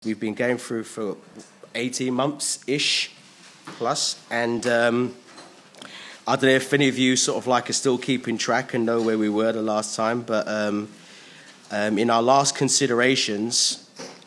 We've been going through for 18 months-ish plus, and I don't know if any of you are still keeping track and know where we were the last time, but in our last considerations,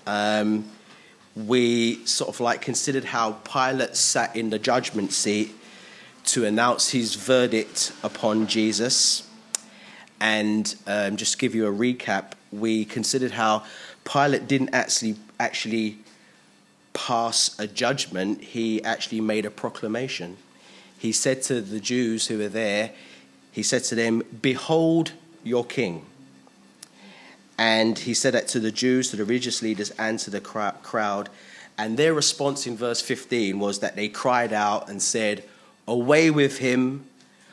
we considered how Pilate sat in the judgment seat to announce his verdict upon Jesus. And just to give you a recap, we considered how Pilate didn't actually pass a judgment. He actually made a proclamation. He said to the Jews who were there, he said to them, "Behold your king." And he said that to the Jews, to the religious leaders, and to the crowd. And their response in verse 15 was that they cried out and said, away with him,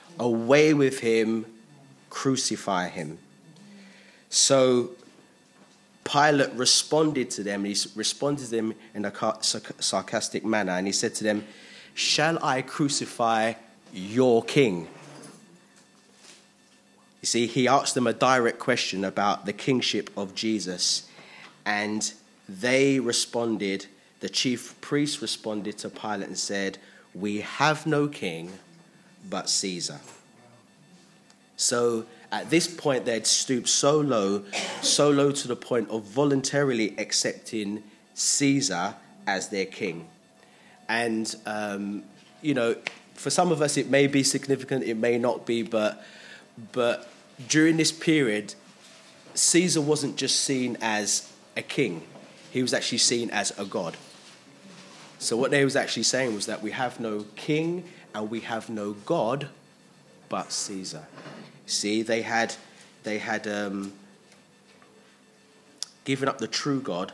crucify him." So Pilate responded to them. He responded to them in a sarcastic manner, and he said to them, "Shall I crucify your king?" You see, he asked them a direct question about the kingship of Jesus, and they responded, the chief priests responded to Pilate and said, "We have no king but Caesar." So at this point, they'd stooped so low to the point of voluntarily accepting Caesar as their king. And, for some of us, it may be significant, it may not be, but during this period, Caesar wasn't just seen as a king. He was actually seen as a god. So what they was actually saying was that we have no king and we have no god but Caesar. See, they had given up the true God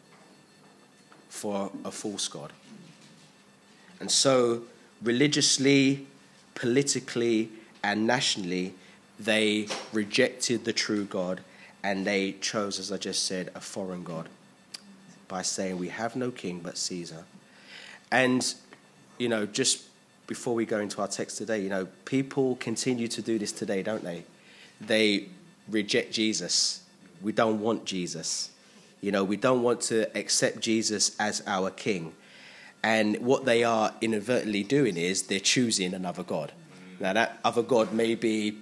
for a false God. And so religiously, politically, and nationally, they rejected the true God, and they chose, as I just said, a foreign God by saying, "We have no king but Caesar." And, just before we go into our text today, people continue to do this today, don't they? They reject Jesus. We don't want Jesus. We don't want to accept Jesus as our king. And what they are inadvertently doing is they're choosing another God. Now, that other God may be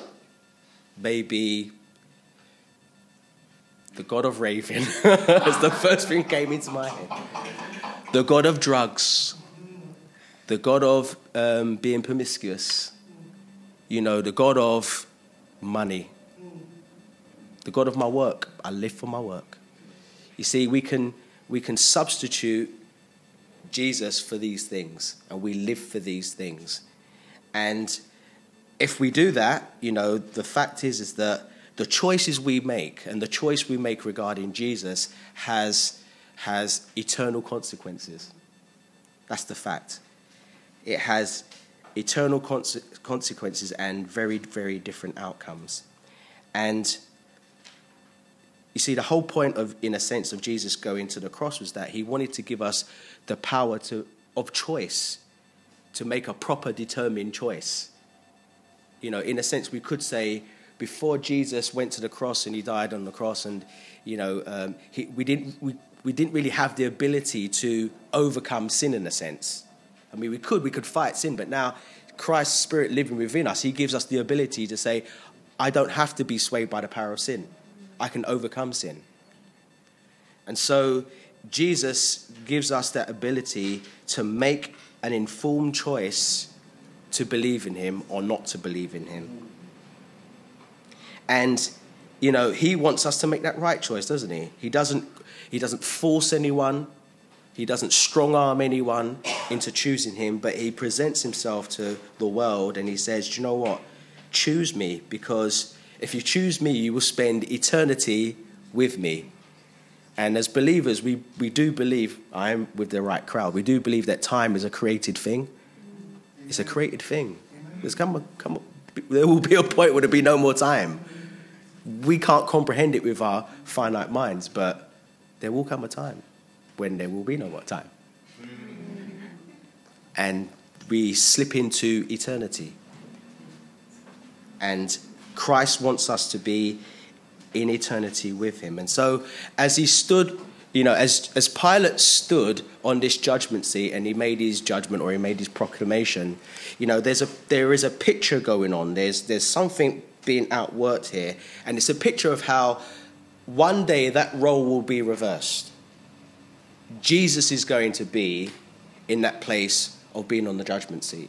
the God of raving. It's the first thing that came into my head. The God of drugs. The God of being promiscuous. The God of money. The God of my work. I live for my work. You see, we can substitute Jesus for these things, and we live for these things. And if we do that, the fact is that the choices we make, and the choice we make regarding Jesus has eternal consequences. That's the fact. It has eternal consequences and very, very different outcomes. And you see, the whole point of Jesus going to the cross was that he wanted to give us the power of choice, to make a proper, determined choice. In a sense, we could say, before Jesus went to the cross and he died on the cross, and we didn't really have the ability to overcome sin in a sense. I mean, we could fight sin, but now Christ's Spirit living within us, he gives us the ability to say, I don't have to be swayed by the power of sin. I can overcome sin. And so Jesus gives us that ability to make an informed choice to believe in him or not to believe in him. And, he wants us to make that right choice, doesn't he? He doesn't force anyone. He doesn't strong-arm anyone into choosing him, but he presents himself to the world and he says, "Do you know what? Choose me, because if you choose me, you will spend eternity with me." And as believers, we do believe, I'm with the right crowd, we do believe that time is a created thing. It's a created thing. There will be a point where there'll be no more time. We can't comprehend it with our finite minds, but there will come a time when there will be no more time. And we slip into eternity. And Christ wants us to be in eternity with him. And so as he stood, as Pilate stood on this judgment seat and he made his judgment, or he made his proclamation, there is a picture going on. There's something being outworked here, and it's a picture of how one day that role will be reversed. Jesus is going to be in that place of being on the judgment seat.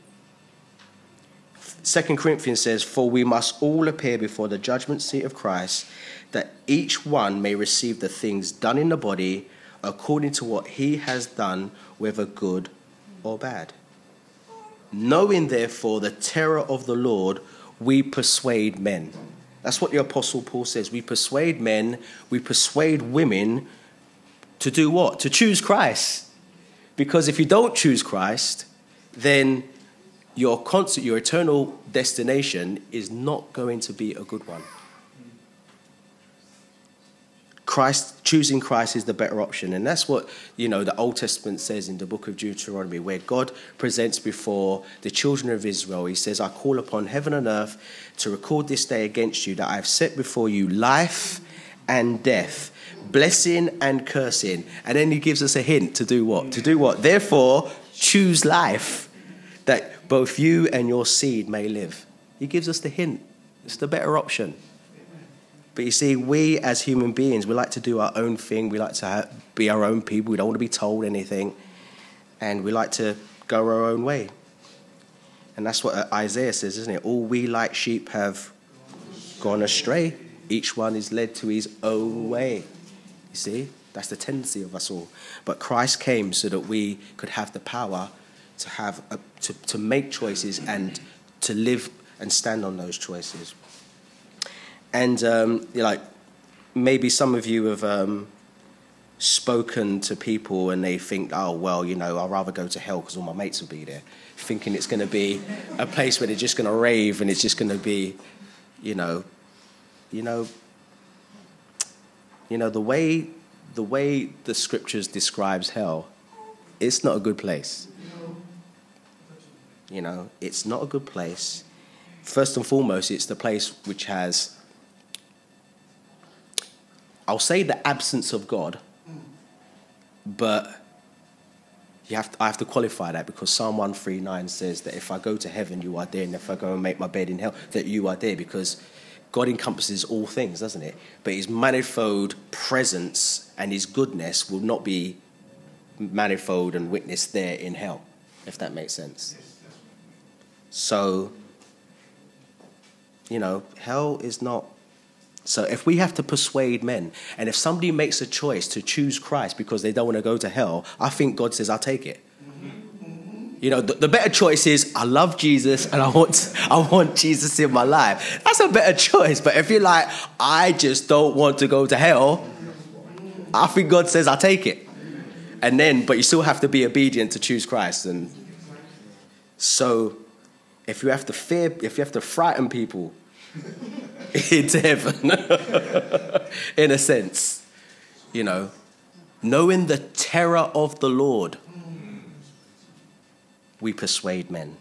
2 Corinthians says, "For we must all appear before the judgment seat of Christ, that each one may receive the things done in the body according to what he has done, whether good or bad. Knowing, therefore, the terror of the Lord, we persuade men." That's what the Apostle Paul says. We persuade men, we persuade women to do what? To choose Christ. Because if you don't choose Christ, then your eternal destination is not going to be a good one. Choosing Christ is the better option. And that's what, the Old Testament says in the book of Deuteronomy, where God presents before the children of Israel. He says, "I call upon heaven and earth to record this day against you that I have set before you life and death, blessing and cursing." And then he gives us a hint to do what? To do what? "Therefore, choose life, that both you and your seed may live." He gives us the hint. It's the better option. But you see, we as human beings, we like to do our own thing. We like to be our own people. We don't want to be told anything. And we like to go our own way. And that's what Isaiah says, isn't it? "All we like sheep have gone astray. Each one is led to his own way." You see, that's the tendency of us all. But Christ came so that we could have the power to make choices and to live and stand on those choices. And maybe some of you have spoken to people and they think, "Oh, well, I'd rather go to hell because all my mates will be there," thinking it's going to be a place where they're just going to rave and it's just going to be, the way the scriptures describes hell, it's not a good place. It's not a good place. First and foremost, it's the place which has, I'll say, the absence of God, but I have to qualify that, because Psalm 139 says that if I go to heaven, you are there, and if I go and make my bed in hell, that you are there, because God encompasses all things, doesn't it? But his manifold presence and his goodness will not be manifold and witnessed there in hell, if that makes sense. So, hell is not. So if we have to persuade men, and if somebody makes a choice to choose Christ because they don't want to go to hell, I think God says, "I'll take it." The better choice is, I love Jesus and I want Jesus in my life. That's a better choice. But if you're like, "I just don't want to go to hell," I think God says, "I'll take it." But you still have to be obedient to choose Christ. And so if you have to frighten people into heaven, in a sense, knowing the terror of the Lord, we persuade men.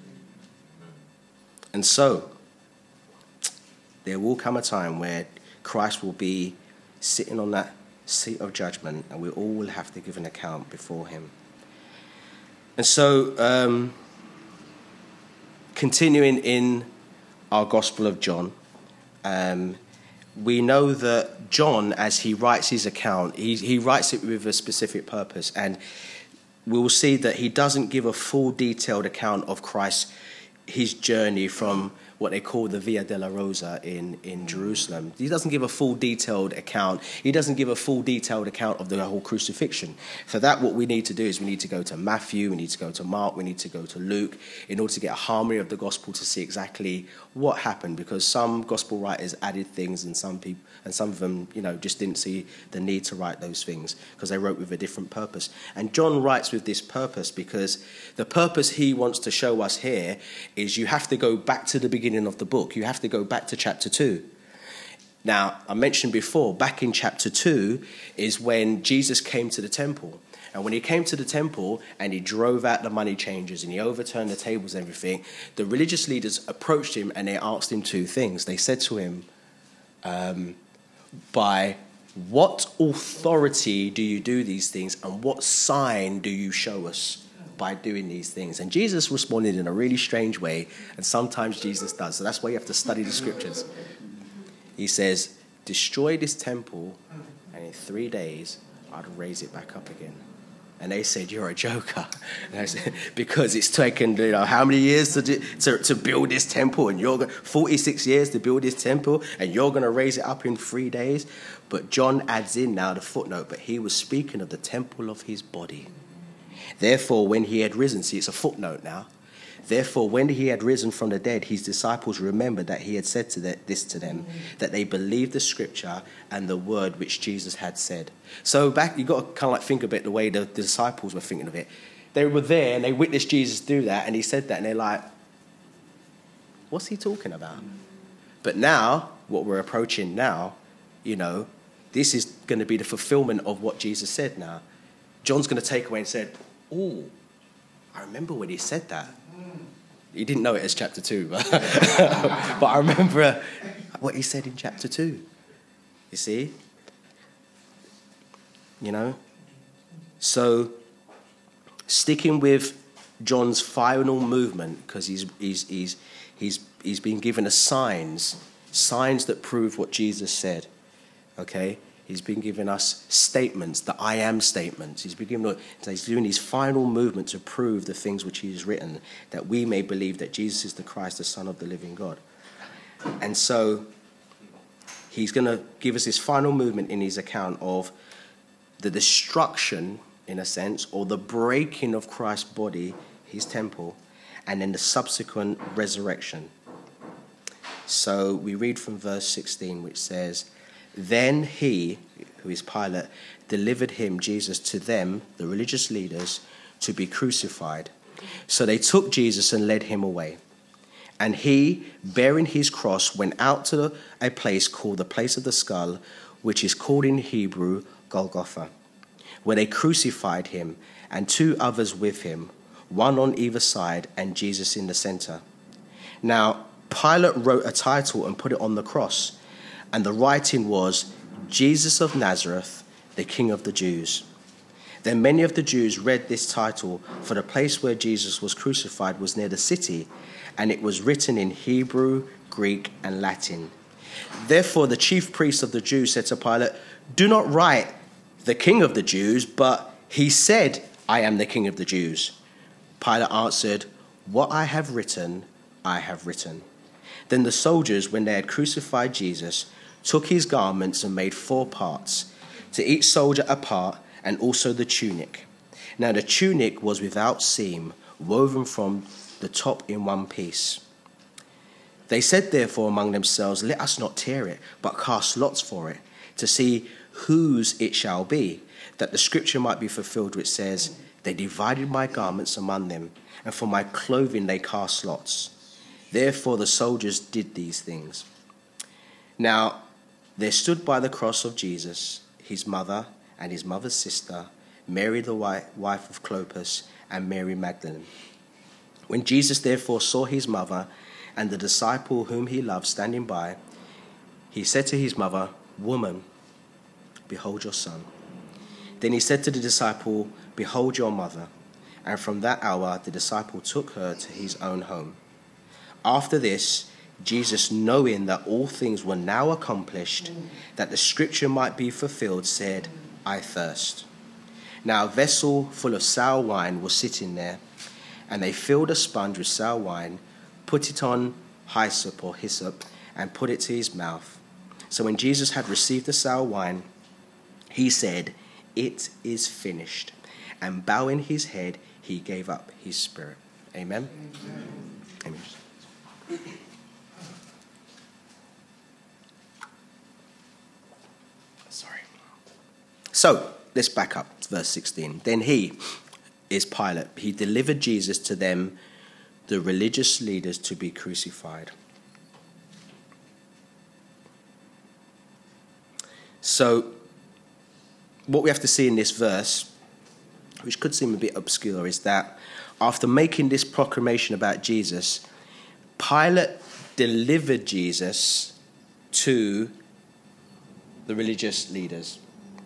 And so there will come a time where Christ will be sitting on that seat of judgment, and we all will have to give an account before him. And so, continuing in our Gospel of John, we know that John, as he writes his account, he writes it with a specific purpose, and we will see that he doesn't give a full detailed account of Christ, his journey from what they call the Via della Rosa in Jerusalem. He doesn't give a full detailed account. He doesn't give a full detailed account of the whole crucifixion. For that, what we need to do is we need to go to Matthew, we need to go to Mark, we need to go to Luke, in order to get a harmony of the gospel to see exactly what happened, because some gospel writers added things and some of them, just didn't see the need to write those things because they wrote with a different purpose. And John writes with this purpose because the purpose he wants to show us here is you have to go back to the beginning of the book. You have to go back to chapter 2. Now, I mentioned before, back in chapter 2 is when Jesus came to the temple. And when he came to the temple and he drove out the money changers and he overturned the tables and everything, the religious leaders approached him and they asked him two things. They said to him, by what authority do you do these things, and what sign do you show us by doing these things? And Jesus responded in a really strange way, and sometimes Jesus does. So that's why you have to study the scriptures. He says, destroy this temple, and in 3 days, I'd raise it back up again. And they said, you're a joker. And I said, because it's taken, how many years to build this temple? And 46 years to build this temple, and you're going to raise it up in 3 days? But John adds in now the footnote, but he was speaking of the temple of his body. Therefore, when he had risen, see, it's a footnote now. Therefore, when he had risen from the dead, his disciples remembered that he had said this to them, that they believed the scripture and the word which Jesus had said. So back, you've got to kind of like think about the way the disciples were thinking of it. They were there and they witnessed Jesus do that, and he said that, and they're like, what's he talking about? But now, what we're approaching now, this is going to be the fulfillment of what Jesus said now. John's going to take away and said, oh, I remember when he said that. He didn't know it as chapter 2, but I remember what he said in chapter 2. You see? So sticking with John's final movement, because he's been given us signs that prove what Jesus said. Okay? He's been giving us statements, the I am statements. He's doing his final movement to prove the things which he has written, that we may believe that Jesus is the Christ, the Son of the living God. And so he's going to give us his final movement in his account of the destruction, in a sense, or the breaking of Christ's body, his temple, and then the subsequent resurrection. So we read from verse 16, which says, then he, who is Pilate, delivered him, Jesus, to them, the religious leaders, to be crucified. So they took Jesus and led him away. And he, bearing his cross, went out to a place called the place of the skull, which is called in Hebrew Golgotha, where they crucified him, and 2 others with him, one on either side, and Jesus in the center. Now, Pilate wrote a title and put it on the cross, and the writing was, Jesus of Nazareth, the King of the Jews. Then many of the Jews read this title, for the place where Jesus was crucified was near the city, and it was written in Hebrew, Greek, and Latin. Therefore the chief priests of the Jews said to Pilate, do not write the King of the Jews, but he said, I am the King of the Jews. Pilate answered, what I have written, I have written. Then the soldiers, when they had crucified Jesus, took his garments and made 4 parts, to each soldier a part, and also the tunic. Now the tunic was without seam, woven from the top in one piece. They said therefore among themselves, let us not tear it, but cast lots for it, to see whose it shall be, that the scripture might be fulfilled, which says, they divided my garments among them, and for my clothing they cast lots. Therefore the soldiers did these things. Now there stood by the cross of Jesus his mother and his mother's sister, Mary the wife of Clopas, and Mary Magdalene. When Jesus therefore saw his mother and the disciple whom he loved standing by, he said to his mother, woman, behold your son. Then he said to the disciple, behold your mother. And from that hour the disciple took her to his own home. After this, Jesus, knowing that all things were now accomplished, that the scripture might be fulfilled, said, I thirst. Now a vessel full of sour wine was sitting there, and they filled a sponge with sour wine, put it on hyssop, and put it to his mouth. So when Jesus had received the sour wine, he said, it is finished. And bowing his head, he gave up his spirit. Amen? Amen. Sorry. So, let's back up to verse 16. Then he is Pilate. He delivered Jesus to them, the religious leaders, to be crucified. So, what we have to see in this verse, which could seem a bit obscure, is that after making this proclamation about Jesus, Pilate delivered Jesus to the religious leaders.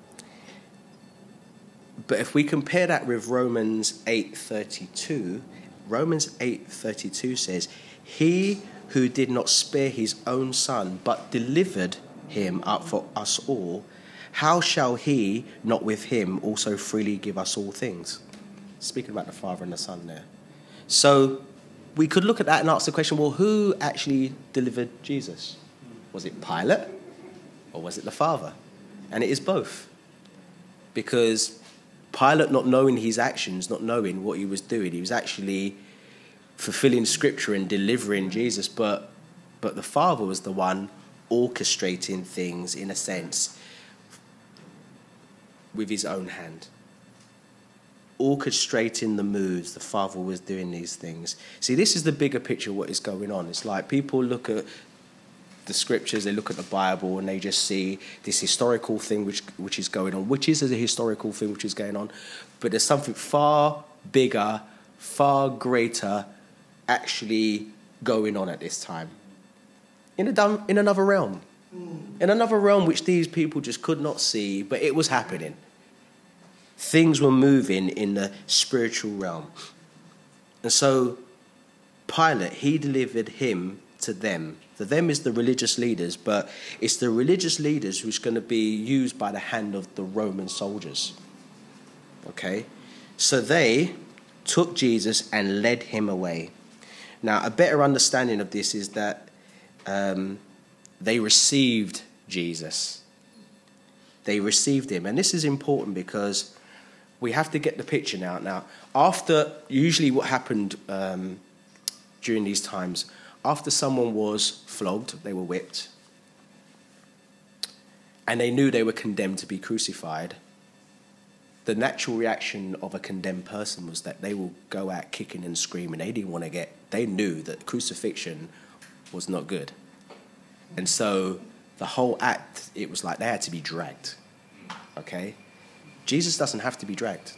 But if we compare that with Romans 8:32, Romans 8:32 says, "He who did not spare his own son, but delivered him up for us all, how shall he not with him also freely give us all things?" Speaking about the Father and the Son there. So we could look at that and ask the question, well, who actually delivered Jesus? Was it Pilate or was it the Father? And it is both. Because Pilate, not knowing his actions, not knowing what he was doing, he was actually fulfilling Scripture and delivering Jesus, but the Father was the one orchestrating things, in a sense, with his own hand. Orchestrating the moves, the Father was doing these things. See, this is the bigger picture of what is going on. It's like people look at the Scriptures, they look at the Bible, and they just see this historical thing which is going on, which is a historical thing which is going on, but there's something far bigger, far greater actually going on at this time. In another realm. In another realm which these people just could not see, but it was happening. Things were moving in the spiritual realm. And so Pilate, he delivered him to them. The them is the religious leaders, but it's the religious leaders who's going to be used by the hand of the Roman soldiers. Okay? So they took Jesus and led him away. Now, a better understanding of this is that they received Jesus. They received him. And this is important because we have to get the picture now. Now, after, usually what happened during these times, after someone was flogged, they were whipped, and they knew they were condemned to be crucified, the natural reaction of a condemned person was that they will go out kicking and screaming. They knew that crucifixion was not good. And so the whole act, it was like they had to be dragged. Okay? Jesus doesn't have to be dragged.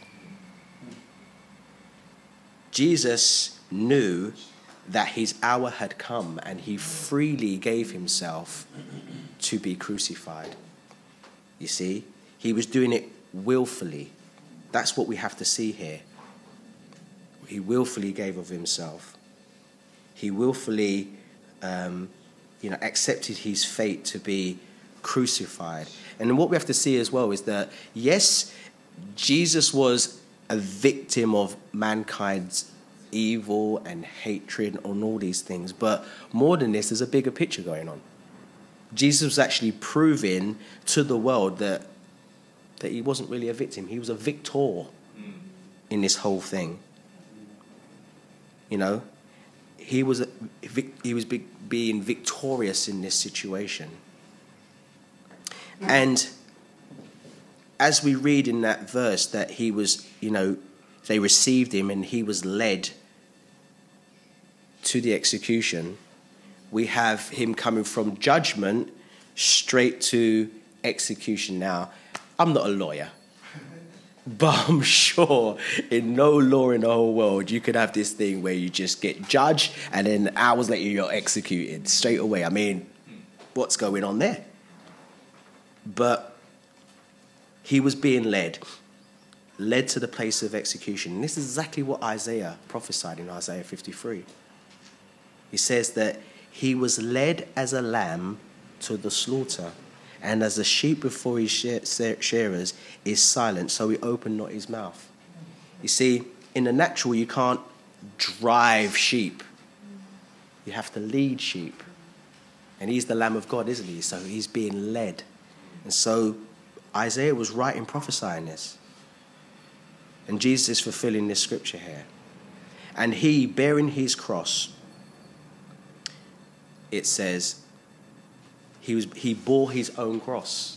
Jesus knew that his hour had come and he freely gave himself to be crucified. You see? He was doing it willfully. That's what we have to see here. He willfully gave of himself. He willfully accepted his fate to be crucified. And what we have to see as well is that, yes, Jesus was a victim of mankind's evil and hatred and all these things, but more than this, there's a bigger picture going on. Jesus was actually proving to the world that he wasn't really a victim. He was a victor in this whole thing. You know, he was being victorious in this situation. And as we read in that verse that he was, they received him and he was led to the execution, we have him coming from judgment straight to execution. Now, I'm not a lawyer, but I'm sure in no law in the whole world you could have this thing where you just get judged and then hours later you're executed straight away. I mean, what's going on there? But he was being led to the place of execution. And this is exactly what Isaiah prophesied in Isaiah 53. He says that he was led as a lamb to the slaughter, and as a sheep before his shearers is silent, so he opened not his mouth. You see, in the natural, you can't drive sheep. You have to lead sheep. And he's the Lamb of God, isn't he? So he's being led. And so Isaiah was right in prophesying this. And Jesus is fulfilling this scripture here. And he, bearing his cross, it says, he bore his own cross.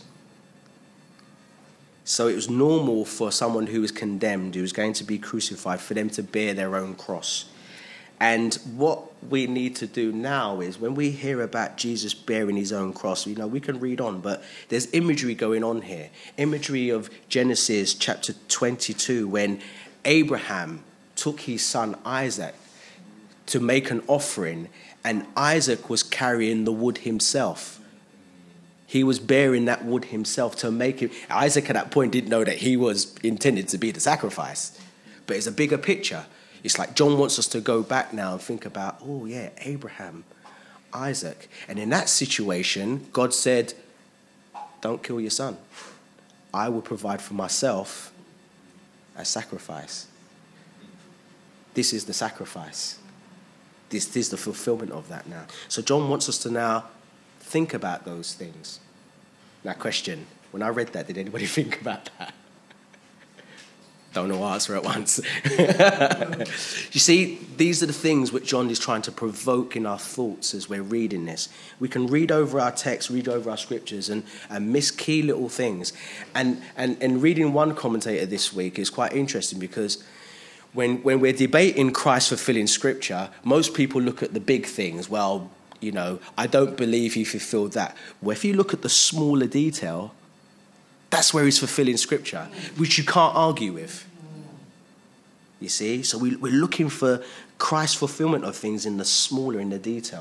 So it was normal for someone who was condemned, who was going to be crucified, for them to bear their own cross. And what we need to do now is, when we hear about Jesus bearing his own cross, we can read on, but there's imagery going on here. Imagery of Genesis chapter 22, when Abraham took his son Isaac to make an offering, and Isaac was carrying the wood himself. He was bearing that wood himself to make him. Isaac at that point didn't know that he was intended to be the sacrifice. But it's a bigger picture. It's like John wants us to go back now and think about, oh yeah, Abraham, Isaac. And in that situation, God said, don't kill your son. I will provide for myself a sacrifice. This is the sacrifice. This is the fulfillment of that now. So John wants us to now think about those things. Now, question, when I read that, did anybody think about that? Don't know what answer at once. You see, these are the things which John is trying to provoke in our thoughts as we're reading this. We can read over our text, read over our scriptures, and miss key little things. And reading one commentator this week is quite interesting because when we're debating Christ fulfilling scripture, most people look at the big things. Well, you know, I don't believe he fulfilled that. Well, if you look at the smaller detail, that's where he's fulfilling scripture, which you can't argue with. You see? So we're looking for Christ's fulfillment of things in the smaller, in the detail.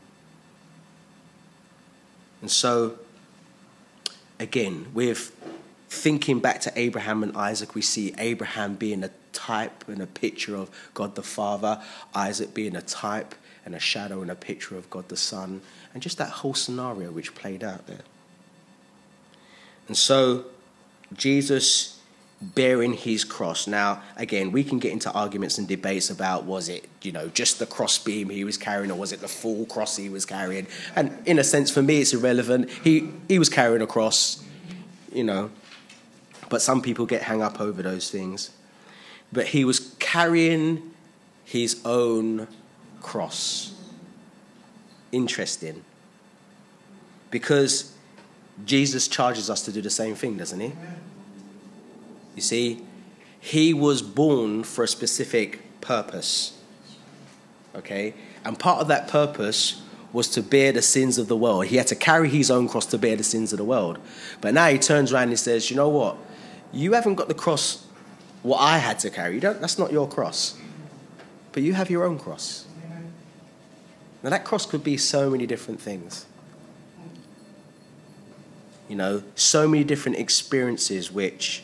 And so, again, with thinking back to Abraham and Isaac, we see Abraham being a type and a picture of God the Father, Isaac being a type and a shadow and a picture of God the Son, and just that whole scenario which played out there. And so, Jesus bearing his cross. Now, again, we can get into arguments and debates about, was it, you know, just the crossbeam he was carrying, or was it the full cross he was carrying? And in a sense, for me, it's irrelevant. He was carrying a cross, you know, but some people get hung up over those things. But he was carrying his own cross. Interesting. Because Jesus charges us to do the same thing, doesn't he? You see, he was born for a specific purpose. Okay? And part of that purpose was to bear the sins of the world. He had to carry his own cross to bear the sins of the world. But now he turns around and he says, you know what? You haven't got the cross what I had to carry. That's not your cross. But you have your own cross. Now that cross could be so many different things. You know, so many different experiences which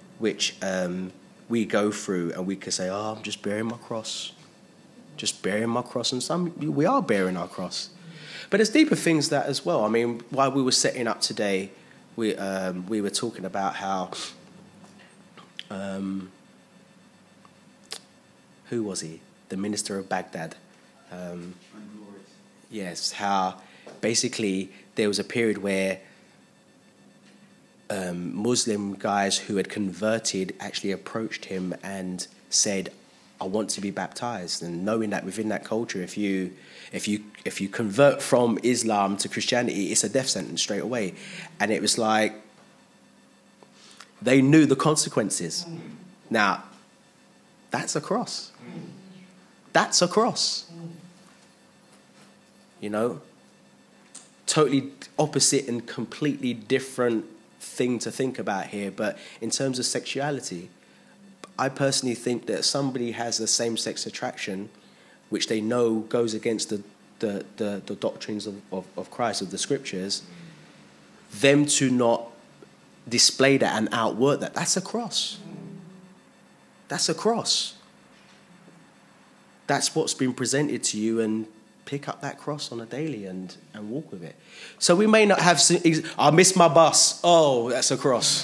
we go through, and we can say, oh, I'm just bearing my cross. Just bearing my cross. And we are bearing our cross. But there's deeper things that as well. I mean, while we were setting up today, we were talking about how, who was he? The minister of Baghdad. Yes, how basically there was a period where Muslim guys who had converted actually approached him and said, I want to be baptized. And knowing that within that culture, if you convert from Islam to Christianity, it's a death sentence straight away. And it was like, they knew the consequences. Now, that's a cross. That's a cross. You know? Totally opposite and completely different thing to think about here. But in terms of sexuality, I personally think that somebody has a same-sex attraction, which they know goes against the doctrines of Christ, of the scriptures, them to not display that and outwork that, that's a cross. That's a cross. That's what's been presented to you, and pick up that cross on a daily and walk with it. So we may not have... I missed my bus. Oh, that's a cross.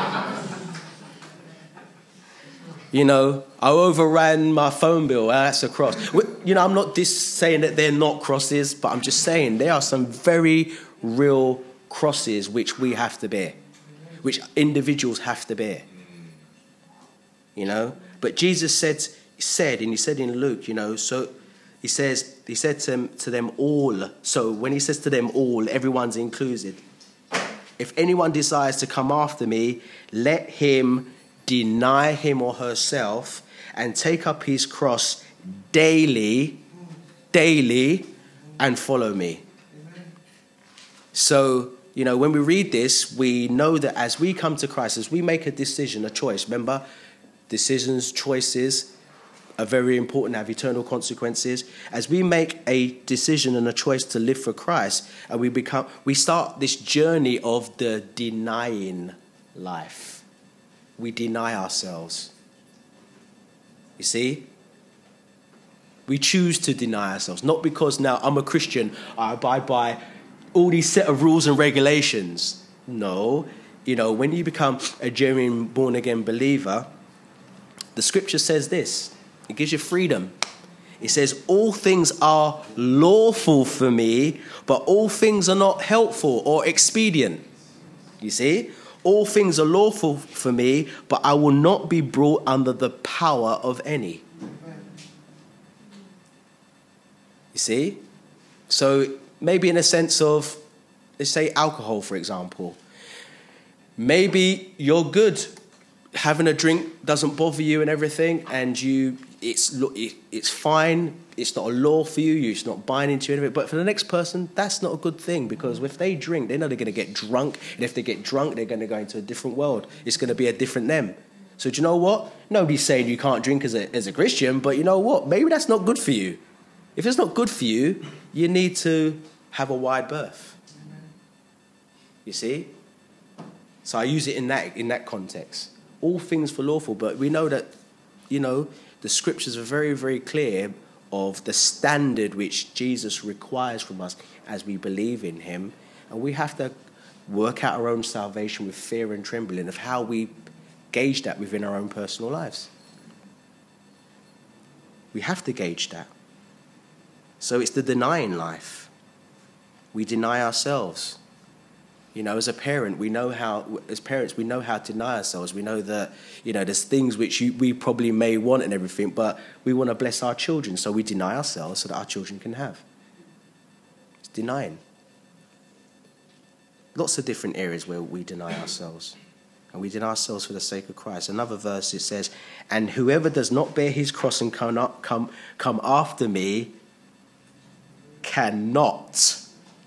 You know, I overran my phone bill. That's a cross. You know, I'm not saying that they're not crosses, but I'm just saying there are some very real crosses which we have to bear, which individuals have to bear. You know? But Jesus said, and he said in Luke, you know, so... He said to them all. So when he says to them all, everyone's included. If anyone desires to come after me, let him deny him or herself and take up his cross daily, and follow me. So, you know, when we read this, we know that as we come to Christ, as we make a decision, a choice, remember, decisions, choices, are very important, have eternal consequences. As we make a decision and a choice to live for Christ, and we start this journey of the denying life. We deny ourselves. You see? We choose to deny ourselves, not because now I'm a Christian, I abide by all these set of rules and regulations. No, when you become a genuine born-again believer, the scripture says this. It gives you freedom. It says, all things are lawful for me, but all things are not helpful or expedient. You see? All things are lawful for me, but I will not be brought under the power of any. You see? So maybe in a sense of, let's say alcohol, for example. Maybe you're good. Having a drink doesn't bother you and everything, and it's fine. It's not a law for you. It's not binding to you. But for the next person, that's not a good thing, because if they drink, they know they're going to get drunk. And if they get drunk, they're going to go into a different world. It's going to be a different them. So do you know what? Nobody's saying you can't drink as a Christian, but you know what? Maybe that's not good for you. If it's not good for you, you need to have a wide berth. You see? So I use it in that context. All things for lawful, but we know that, the scriptures are very, very clear of the standard which Jesus requires from us as we believe in him. And we have to work out our own salvation with fear and trembling of how we gauge that within our own personal lives. We have to gauge that. So it's the denying life. We deny ourselves. As a parent, we know how to deny ourselves. We know that, there's things which we probably may want and everything, but we want to bless our children, so we deny ourselves so that our children can have. It's denying. Lots of different areas where we deny ourselves. And we deny ourselves for the sake of Christ. Another verse, it says, and whoever does not bear his cross and come after me cannot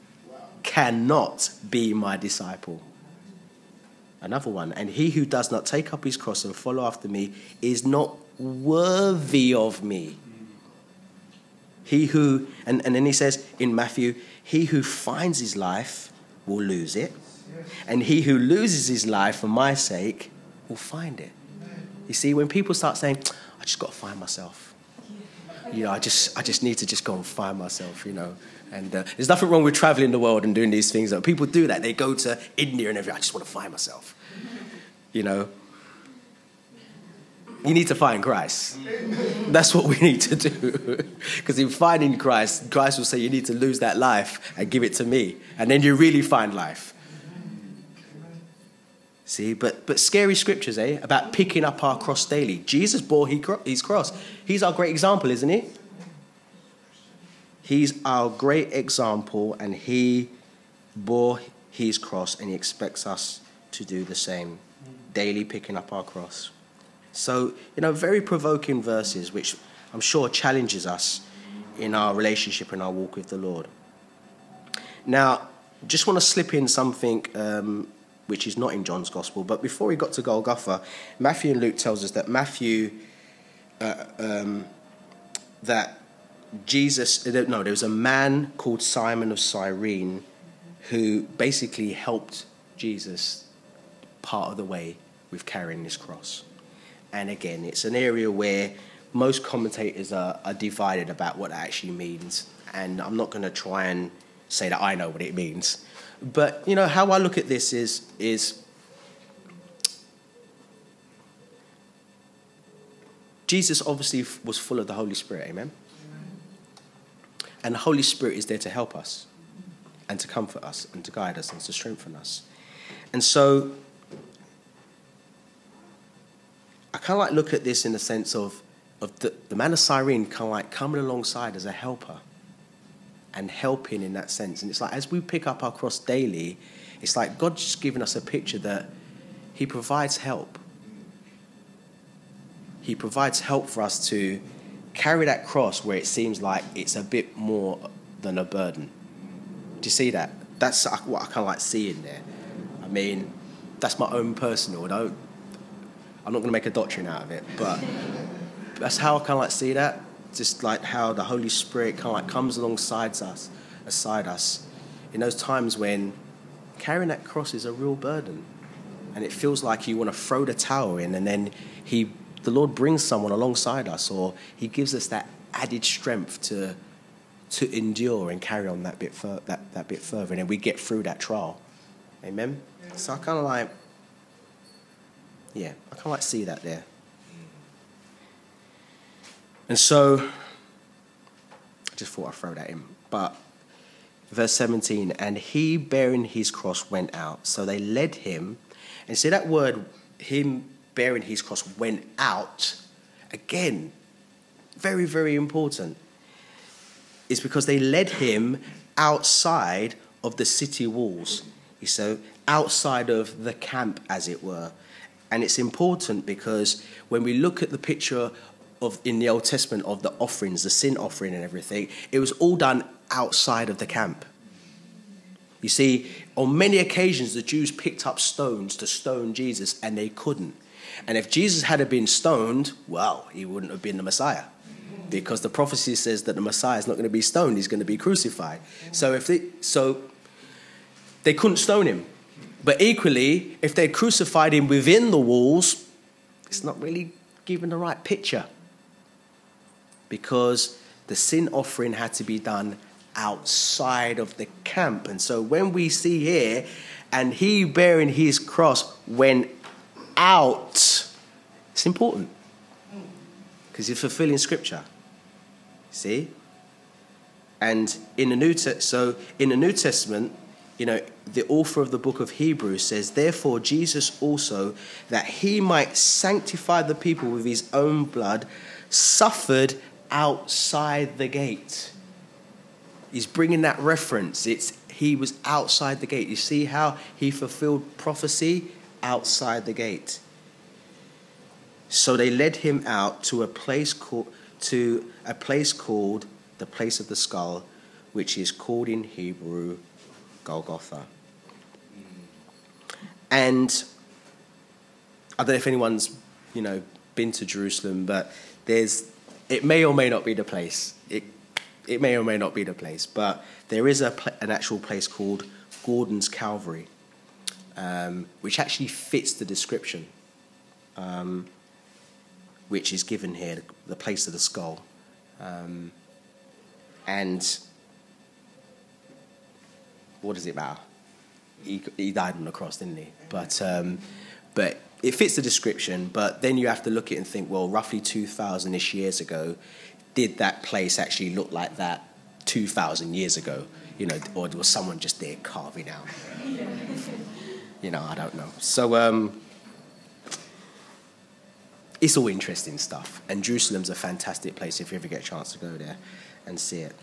be my disciple. Another one, and he who does not take up his cross and follow after me is not worthy of me. He who, and then he says in Matthew, he who finds his life will lose it, and he who loses his life for my sake will find it. You see, when people start saying, I just got to find myself. I just need to just go and find myself, And there's nothing wrong with traveling the world and doing these things. People do that. They go to India and everything. I just want to find myself. You need to find Christ. That's what we need to do. Because in finding Christ, Christ will say you need to lose that life and give it to me. And then you really find life. See, but scary scriptures, about picking up our cross daily. Jesus bore his cross. He's our great example, isn't he? He's our great example, and he bore his cross, and he expects us to do the same, daily picking up our cross. So, very provoking verses, which I'm sure challenges us in our relationship and our walk with the Lord. Now, just want to slip in something which is not in John's Gospel, but before we got to Golgotha, Matthew and Luke tells us that there was a man called Simon of Cyrene who basically helped Jesus part of the way with carrying this cross. And again, it's an area where most commentators are divided about what that actually means. And I'm not going to try and say that I know what it means. But, how I look at this is Jesus obviously was full of the Holy Spirit, amen? And the Holy Spirit is there to help us and to comfort us and to guide us and to strengthen us. And so I kind of look at this in the sense of the man of Cyrene kind of coming alongside as a helper and helping in that sense. And it's as we pick up our cross daily, it's God's just giving us a picture that he provides help. He provides help for us to carry that cross where it seems like it's a bit more than a burden. Do you see that? That's what I kind of see in there. I mean, that's my own personal. I'm not going to make a doctrine out of it, but That's how I kind of like see that. Just like how the Holy Spirit kind of like comes alongside us, in those times when carrying that cross is a real burden, and it feels like you want to throw the towel in, and then the Lord brings someone alongside us, or He gives us that added strength to endure and carry on that bit further, and then we get through that trial. Amen. So I kind of like, see that there. And so, I just thought I'd throw that in. But, verse 17, and he bearing his cross went out. So they led him. And see that word, him bearing his cross went out, again, very, very important. It's because they led him outside of the city walls. So, outside of the camp, as it were. And it's important because when we look at the picture in the Old Testament of the offerings, the sin offering and everything, it was all done outside of the camp. You see, on many occasions, the Jews picked up stones to stone Jesus, and they couldn't. And if Jesus had been stoned, well, he wouldn't have been the Messiah, because the prophecy says that the Messiah is not going to be stoned, he's going to be crucified. So they couldn't stone him. But equally, if they crucified him within the walls, it's not really giving the right picture, because the sin offering had to be done outside of the camp. And so when we see here, and he bearing his cross went out, it's important, because he's fulfilling scripture. See? And in the New Testament, you know, the author of the book of Hebrews says, therefore Jesus also, that he might sanctify the people with his own blood, suffered outside the gate. He's bringing that reference. He was outside the gate. You see how he fulfilled prophecy? Outside the gate. So they led him out to a place called the place of the skull, which is called in Hebrew Golgotha. And I don't know if anyone's, been to Jerusalem, but it may or may not be the place. It may or may not be the place, but there is an actual place called Gordon's Calvary, which actually fits the description, which is given here, the place of the skull. And what does it matter? He died on the cross, didn't he? But it fits the description. But then you have to look at it and think, well, roughly 2,000-ish years ago, did that place actually look like that 2,000 years ago? Or was someone just there carving out? I don't know. So it's all interesting stuff. And Jerusalem's a fantastic place if you ever get a chance to go there and see it.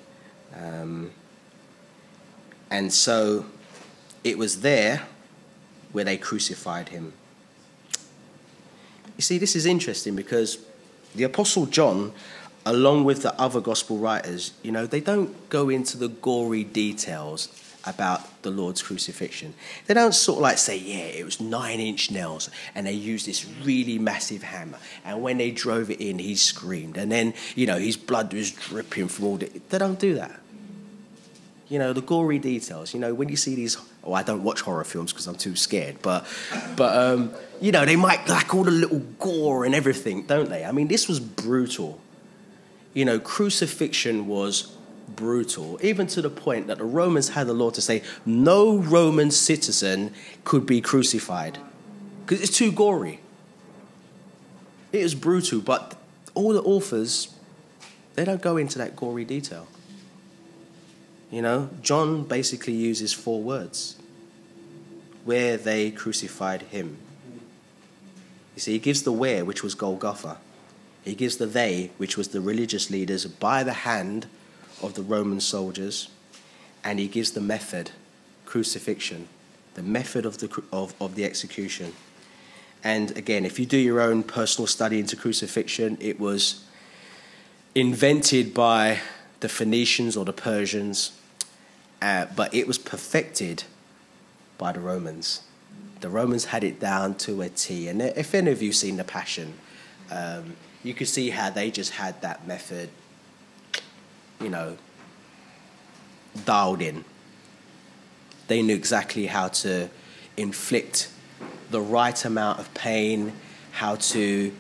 And so it was there where they crucified him. You see, this is interesting because the Apostle John, along with the other gospel writers, they don't go into the gory details about the Lord's crucifixion. They don't sort of like say, yeah, it was 9-inch nails and they used this really massive hammer. And when they drove it in, he screamed. And then, his blood was dripping from all the... They don't do that. The gory details. When you see these... Oh, I don't watch horror films because I'm too scared. But they might like all the little gore and everything, don't they? I mean, this was brutal. Crucifixion was brutal, even to the point that the Romans had the law to say no Roman citizen could be crucified because it's too gory. It is brutal, but all the authors, they don't go into that gory detail. John basically uses 4 words where they crucified him. You see, he gives the where, which was Golgotha. He gives the they, which was the religious leaders by the hand of the Roman soldiers, and he gives the method, crucifixion, the method of the execution. And again, if you do your own personal study into crucifixion, it was invented by the Phoenicians or the Persians, but it was perfected by the Romans. The Romans had it down to a T. And if any of you have seen The Passion, you could see how they just had that method, dialed in. They knew exactly how to inflict the right amount of pain, how to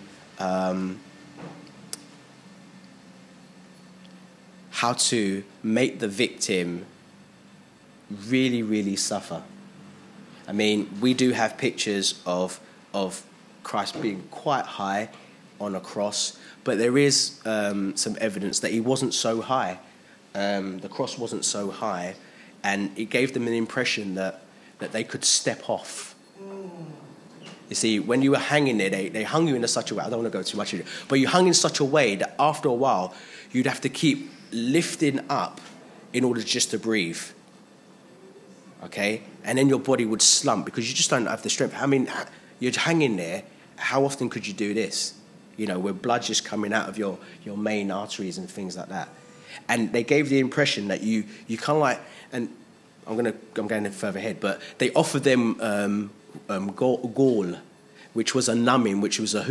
make the victim really, really suffer. I mean, we do have pictures of Christ being quite high on a cross, but there is some evidence that he wasn't so high. The cross wasn't so high, and it gave them an impression that they could step off. You see, when you were hanging there, they hung you in such a way, I don't want to go too much into it, but you hung in such a way that after a while, you'd have to keep lifting up in order just to breathe. Okay? And then your body would slump because you just don't have the strength. I mean, you're hanging there. How often could you do this? Where blood just coming out of your main arteries and things like that. And they gave the impression that you kind of like, and I'm going further ahead, but they offered them gall, which was a numbing, which was a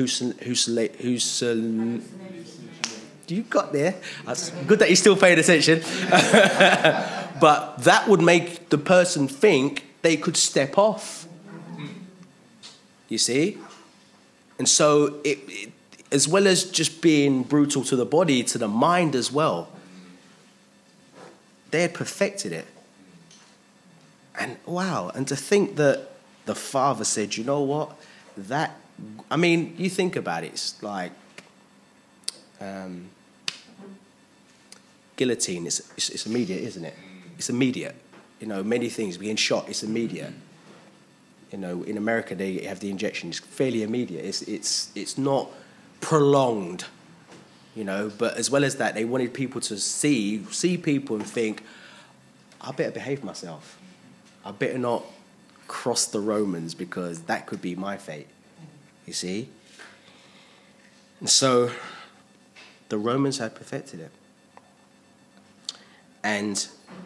you got there. That's good that you're still paying attention. But that would make the person think they could step off. You see? And so it as well as just being brutal to the body, to the mind as well, they had perfected it. And wow, and to think that the Father said, you know what? You think about it, it's like guillotine, it's immediate, isn't it? It's immediate. Many things, being shot, it's immediate. In America they have the injection, it's fairly immediate. It's not prolonged, but as well as that, they wanted people to see people and think, I better behave myself. I better not cross the Romans because that could be my fate, you see? And so the Romans had perfected it. And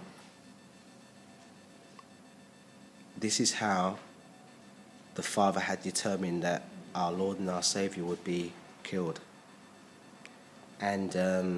this is how the Father had determined that our Lord and our Saviour would be killed. And,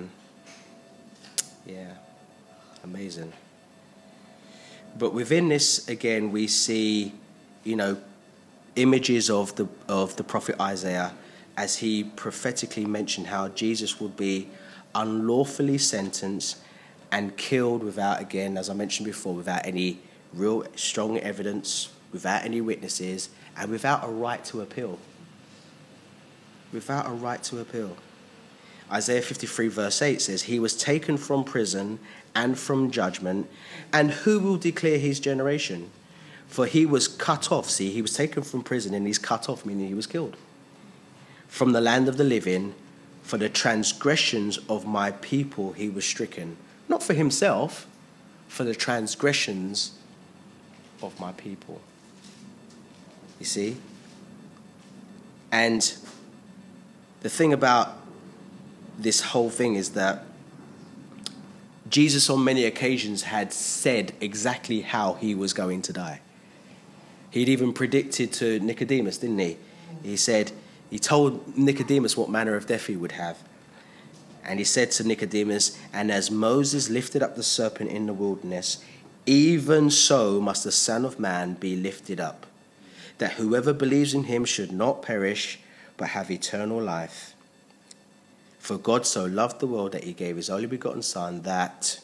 amazing. But within this, again, we see, images of the prophet Isaiah as he prophetically mentioned how Jesus would be unlawfully sentenced and killed without, again, as I mentioned before, without any real strong evidence, without any witnesses, and without a right to appeal. Without a right to appeal. Isaiah 53 verse 8 says, he was taken from prison and from judgment, and who will declare his generation? For he was cut off. See, he was taken from prison and he's cut off, meaning he was killed. From the land of the living, for the transgressions of my people he was stricken. Not for himself, for the transgressions of my people. You see? And the thing about this whole thing is that Jesus on many occasions had said exactly how he was going to die. He'd even predicted to Nicodemus, didn't he? He told Nicodemus what manner of death he would have. And he said to Nicodemus, and as Moses lifted up the serpent in the wilderness, even so must the Son of Man be lifted up, that whoever believes in him should not perish, but have eternal life. For God so loved the world that he gave his only begotten Son, that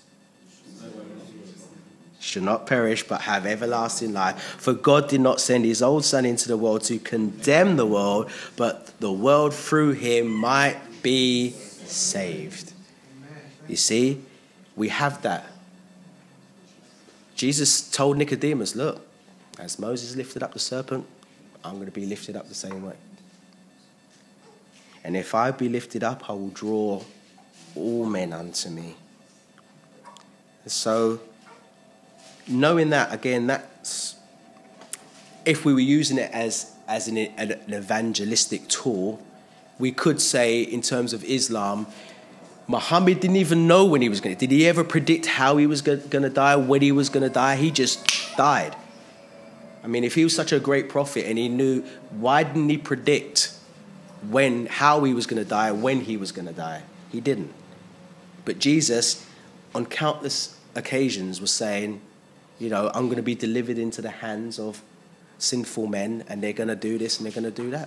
should not perish, but have everlasting life. For God did not send his own Son into the world to condemn the world, but the world through him might be saved. You see, we have that. Jesus told Nicodemus, look, as Moses lifted up the serpent, I'm going to be lifted up the same way. And if I be lifted up, I will draw all men unto me. So, knowing that, again, that's, if we were using it as an evangelistic tool, we could say, in terms of Islam, Muhammad didn't even know when he was going to. Did he ever predict how he was going to die, when he was going to die? He just died. I mean, if he was such a great prophet and he knew, why didn't he predict how he was going to die, when he was going to die. He didn't. But Jesus, on countless occasions, was saying, I'm going to be delivered into the hands of sinful men, and they're going to do this and they're going to do that.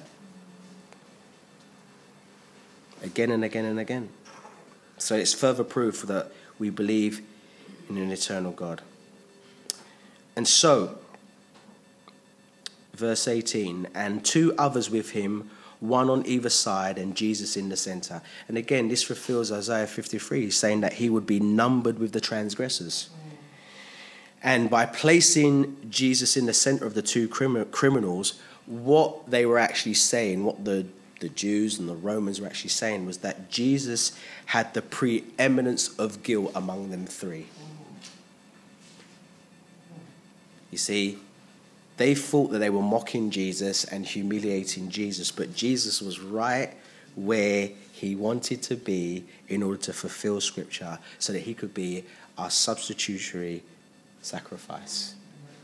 Again and again and again. So it's further proof that we believe in an eternal God. And so, verse 18, and 2 others with him, one on either side, and Jesus in the center. And again, this fulfills Isaiah 53, saying that he would be numbered with the transgressors. And by placing Jesus in the center of the 2 criminals, what they were actually saying, what the Jews and the Romans were actually saying, was that Jesus had the preeminence of guilt among them 3. You see, they thought that they were mocking Jesus and humiliating Jesus, but Jesus was right where he wanted to be in order to fulfill Scripture, so that he could be our substitutionary sacrifice.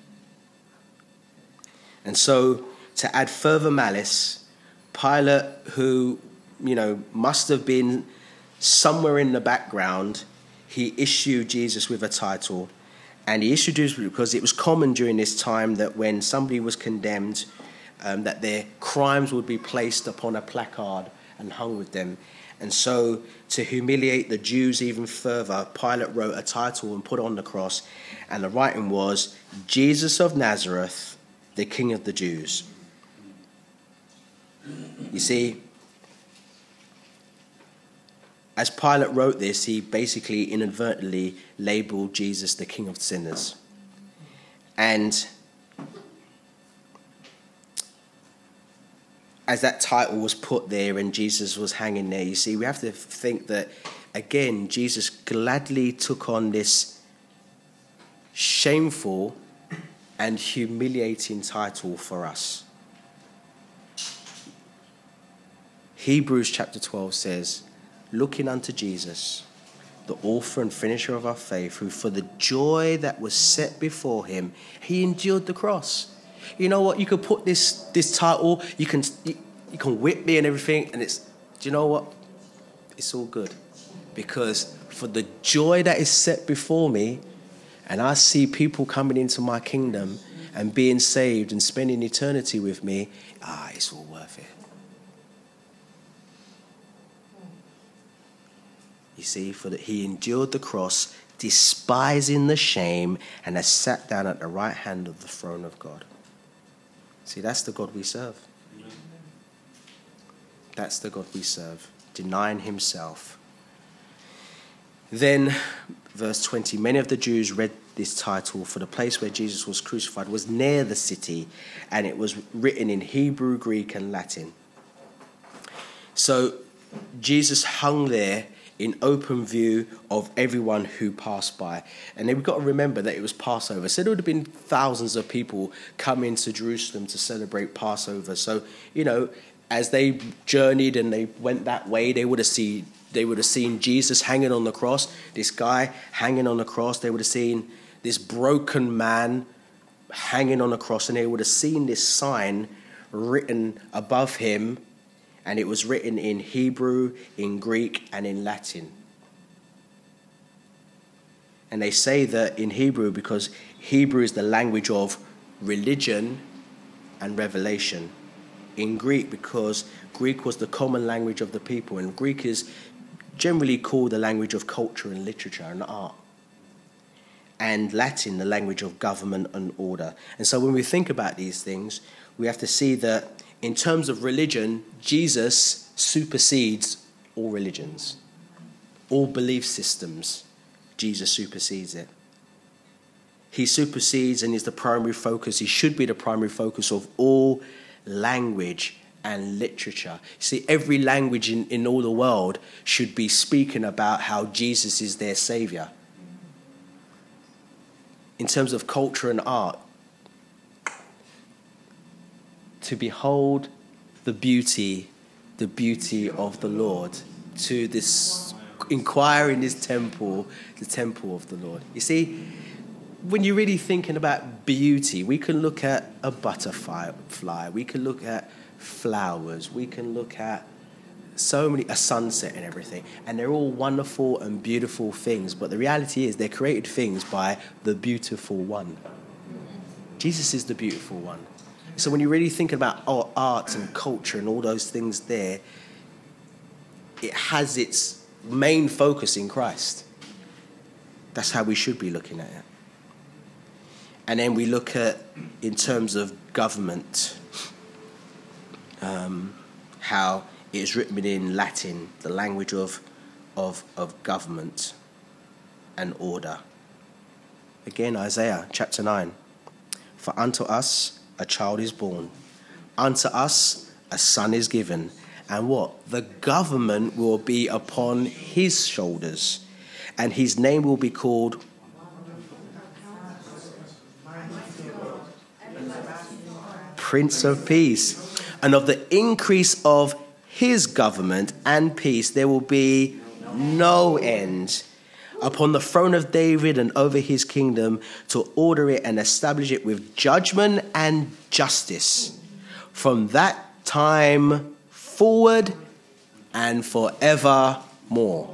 And so, to add further malice, Pilate, who, must have been somewhere in the background, he issued Jesus with a title. And he issued Jesus because it was common during this time that when somebody was condemned, that their crimes would be placed upon a placard and hung with them. And so, to humiliate the Jews even further, Pilate wrote a title and put it on the cross. And the writing was, Jesus of Nazareth, the King of the Jews. You see, as Pilate wrote this, he basically inadvertently labeled Jesus the King of Sinners. And as that title was put there and Jesus was hanging there, you see, we have to think that, again, Jesus gladly took on this shameful and humiliating title for us. Hebrews chapter 12 says, looking unto Jesus, the author and finisher of our faith, who for the joy that was set before him, he endured the cross. You know what? You could put this title, you can whip me and everything, and do you know what? It's all good. Because for the joy that is set before me, and I see people coming into my kingdom and being saved and spending eternity with me, it's all worth it. You see, for that he endured the cross, despising the shame, and has sat down at the right hand of the throne of God. See, that's the God we serve. That's the God we serve, denying himself. Then, verse 20, many of the Jews read this title, for the place where Jesus was crucified was near the city, and it was written in Hebrew, Greek, and Latin. So, Jesus hung there in open view of everyone who passed by. And then we've got to remember that it was Passover. So there would have been thousands of people coming to Jerusalem to celebrate Passover. So, as they journeyed and they went that way, they would have seen Jesus hanging on the cross, this guy hanging on the cross. They would have seen this broken man hanging on the cross, and they would have seen this sign written above him, and it was written in Hebrew, in Greek, and in Latin. And they say that in Hebrew because Hebrew is the language of religion and revelation. In Greek because Greek was the common language of the people, and Greek is generally called the language of culture and literature and art. And Latin, the language of government and order. And so when we think about these things, we have to see that in terms of religion, Jesus supersedes all religions, all belief systems. Jesus supersedes it. He supersedes and is the primary focus. He should be the primary focus of all language and literature. See, every language in all the world should be speaking about how Jesus is their Savior. In terms of culture and art, to behold the beauty of the Lord, to this inquire in his temple, the temple of the Lord. You see, when you're really thinking about beauty, we can look at a butterfly, we can look at flowers. We can look at a sunset and everything. And they're all wonderful and beautiful things. But the reality is they're created things by the beautiful one. Jesus is the beautiful one. So when you really think about art and culture and all those things there, it has its main focus in Christ. That's how we should be looking at it. And then we look at, in terms of government, how it is written in Latin, the language of government and order. Again, Isaiah chapter 9. For unto us a child is born, unto us a son is given, and what? The government will be upon his shoulders, and his name will be called Prince of Peace. And of the increase of his government and peace there will be no end upon the throne of David and over his kingdom, to order it and establish it with judgment and justice from that time forward and forevermore.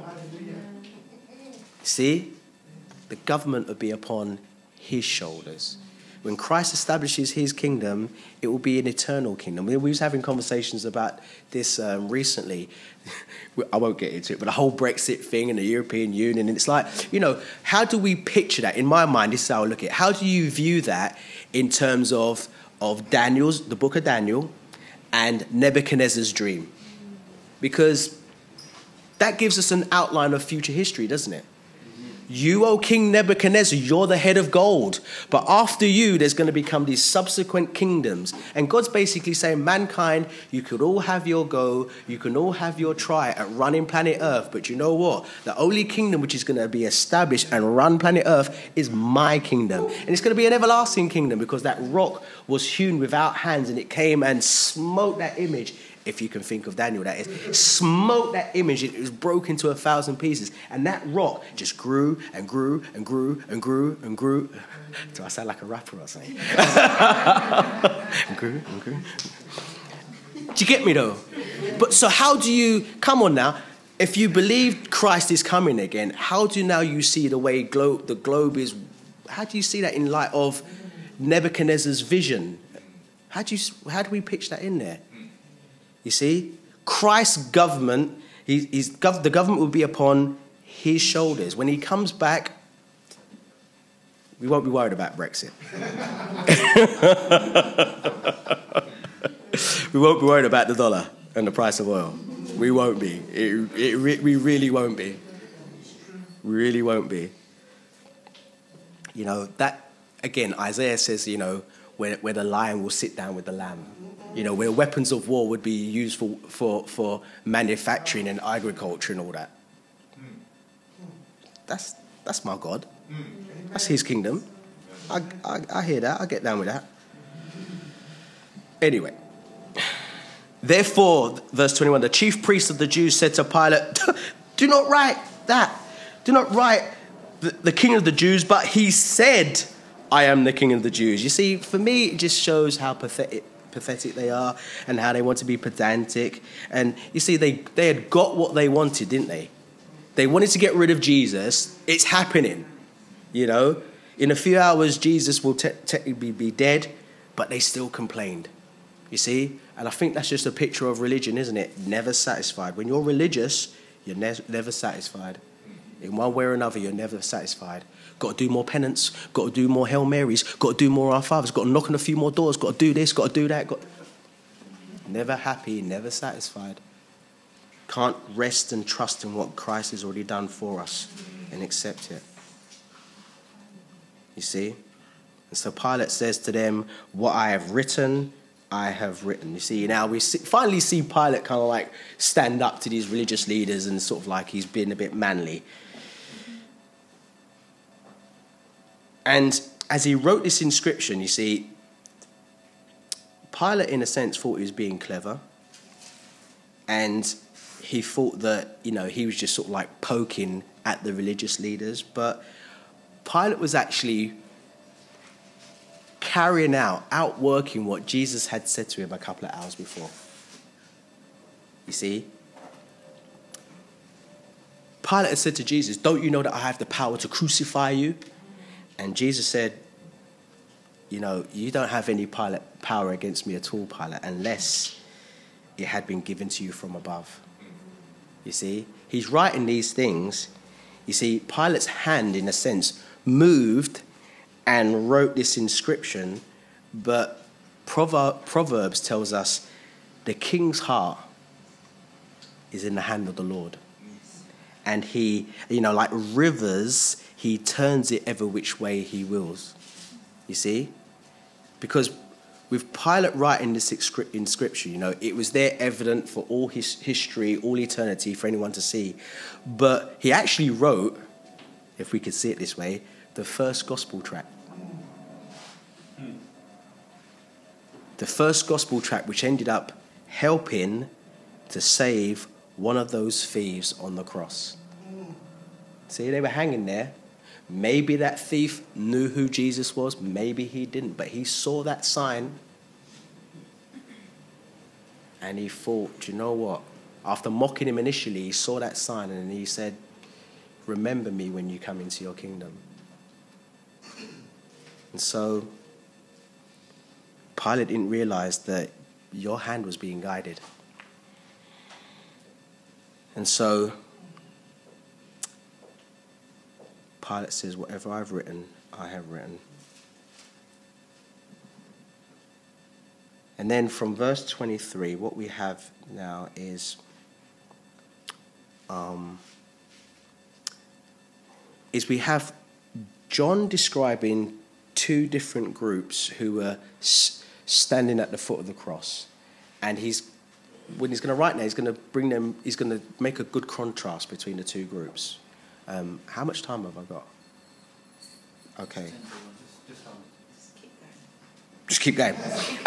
See, the government will be upon his shoulders. When Christ establishes his kingdom, it will be an eternal kingdom. We was having conversations about this recently. I won't get into it, but the whole Brexit thing and the European Union, and it's like, how do we picture that? In my mind, this is how I look at it. How do you view that in terms of the book of Daniel, and Nebuchadnezzar's dream? Because that gives us an outline of future history, doesn't it? You, O King Nebuchadnezzar, you're the head of gold. But after you, there's going to become these subsequent kingdoms. And God's basically saying, mankind, you could all have your go, you can all have your try at running planet Earth. But you know what? The only kingdom which is going to be established and run planet Earth is my kingdom. And it's going to be an everlasting kingdom, because that rock was hewn without hands, and it came and smote that image. If you can think of Daniel, that is, smote that image, it was broken into 1,000 pieces. And that rock just grew and grew and grew and grew and grew. Do I sound like a rapper or something? And grew and grew. Do you get me though? But so how do you, come on now, if you believe Christ is coming again, how do now you see the way the globe is, how do you see that in light of Nebuchadnezzar's vision? How do we pitch that in there? You see, Christ's government, the government will be upon his shoulders. When he comes back, we won't be worried about Brexit. We won't be worried about the dollar and the price of oil. We won't be. We really won't be. We really won't be. That, again, Isaiah says, where the lion will sit down with the lamb. Where weapons of war would be used for manufacturing and agriculture and all that. That's my God. That's his kingdom. I hear that. I get down with that. Anyway. Therefore, verse 21, the chief priest of the Jews said to Pilate, do not write that. Do not write the king of the Jews, but he said, I am the king of the Jews. You see, for me, it just shows how pathetic they are and how they want to be pedantic. And you see, they had got what they wanted, didn't they? They wanted to get rid of Jesus. It's happening. In a few hours, Jesus will technically be dead, but they still complained. You see? And I think that's just a picture of religion, isn't it? Never satisfied. When you're religious, you're never satisfied. In one way or another, you're never satisfied. Got to do more penance, got to do more Hail Marys, got to do more Our Fathers, got to knock on a few more doors, got to do this, got to do that. Never happy, never satisfied. Can't rest and trust in what Christ has already done for us and accept it. You see? And so Pilate says to them, what I have written, I have written. You see, now we finally see Pilate kind of like stand up to these religious leaders and sort of like he's been a bit manly. And as he wrote this inscription, you see, Pilate, in a sense, thought he was being clever. And he thought that, he was just sort of like poking at the religious leaders. But Pilate was actually carrying out, outworking what Jesus had said to him a couple of hours before. You see? Pilate had said to Jesus, don't you know that I have the power to crucify you? And Jesus said, you know, you don't have any power against me at all, Pilate, unless it had been given to you from above. You see? He's writing these things. You see, Pilate's hand, in a sense, moved and wrote this inscription, but Proverbs tells us the king's heart is in the hand of the Lord. And he, you know, like rivers, he turns it every which way he wills. You see? Because with Pilate writing this inscription, you know, it was there evident for all his history, all eternity, for anyone to see. But he actually wrote, if we could see it this way, the first gospel tract. The first gospel tract, which ended up helping to save one of those thieves on the cross. See, they were hanging there. Maybe that thief knew who Jesus was. Maybe he didn't. But he saw that sign. And he thought, do you know what? After mocking him initially, he saw that sign and he said, remember me when you come into your kingdom. And so Pilate didn't realize that your hand was being guided. And so Pilate says, whatever I've written, I have written. And then from verse 23, what we have now is we have John describing two different groups who were standing at the foot of the cross. And when he's going to write now, he's going to make a good contrast between the two groups. How much time have I got? Okay. Just keep going.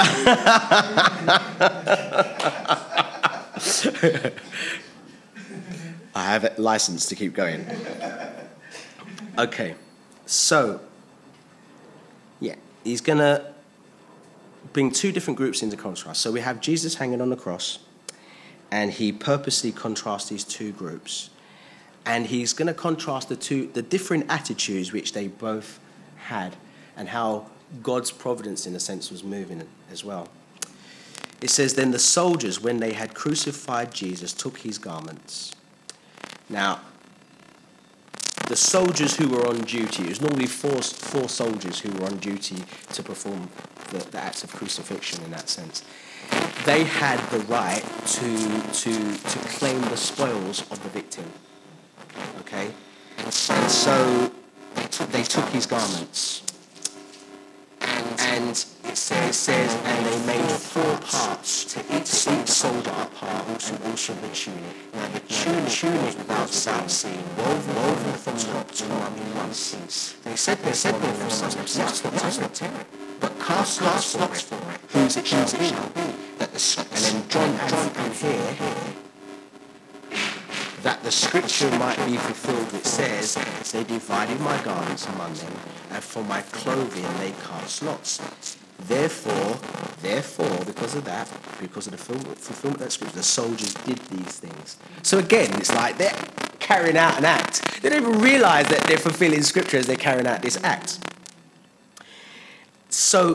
I have a license to keep going. Okay. So, yeah, he's going to bring two different groups into contrast. So we have Jesus hanging on the cross, and he purposely contrasts these two groups. And he's going to contrast the different attitudes which they both had, and how God's providence, in a sense, was moving as well. It says, then the soldiers, when they had crucified Jesus, took his garments. Now, the soldiers who were on duty, it was normally four soldiers who were on duty to perform the acts of crucifixion in that sense. They had the right to claim the spoils of the victim. Okay? And so they took his garments. And it says, and they made 4 parts to each soldier a part, and also the tunic. Now the tunic without seam, woven from top to bottom in one piece. They said themselves, let's not tear it, but cast lots for it, whose it shall be. And then John can hear that the scripture might be fulfilled, which says, they divided my garments among them, and for my clothing they cast lots. Therefore, because of the fulfillment of that scripture, the soldiers did these things. So again, it's like they're carrying out an act. They don't even realize that they're fulfilling scripture as they're carrying out this act. So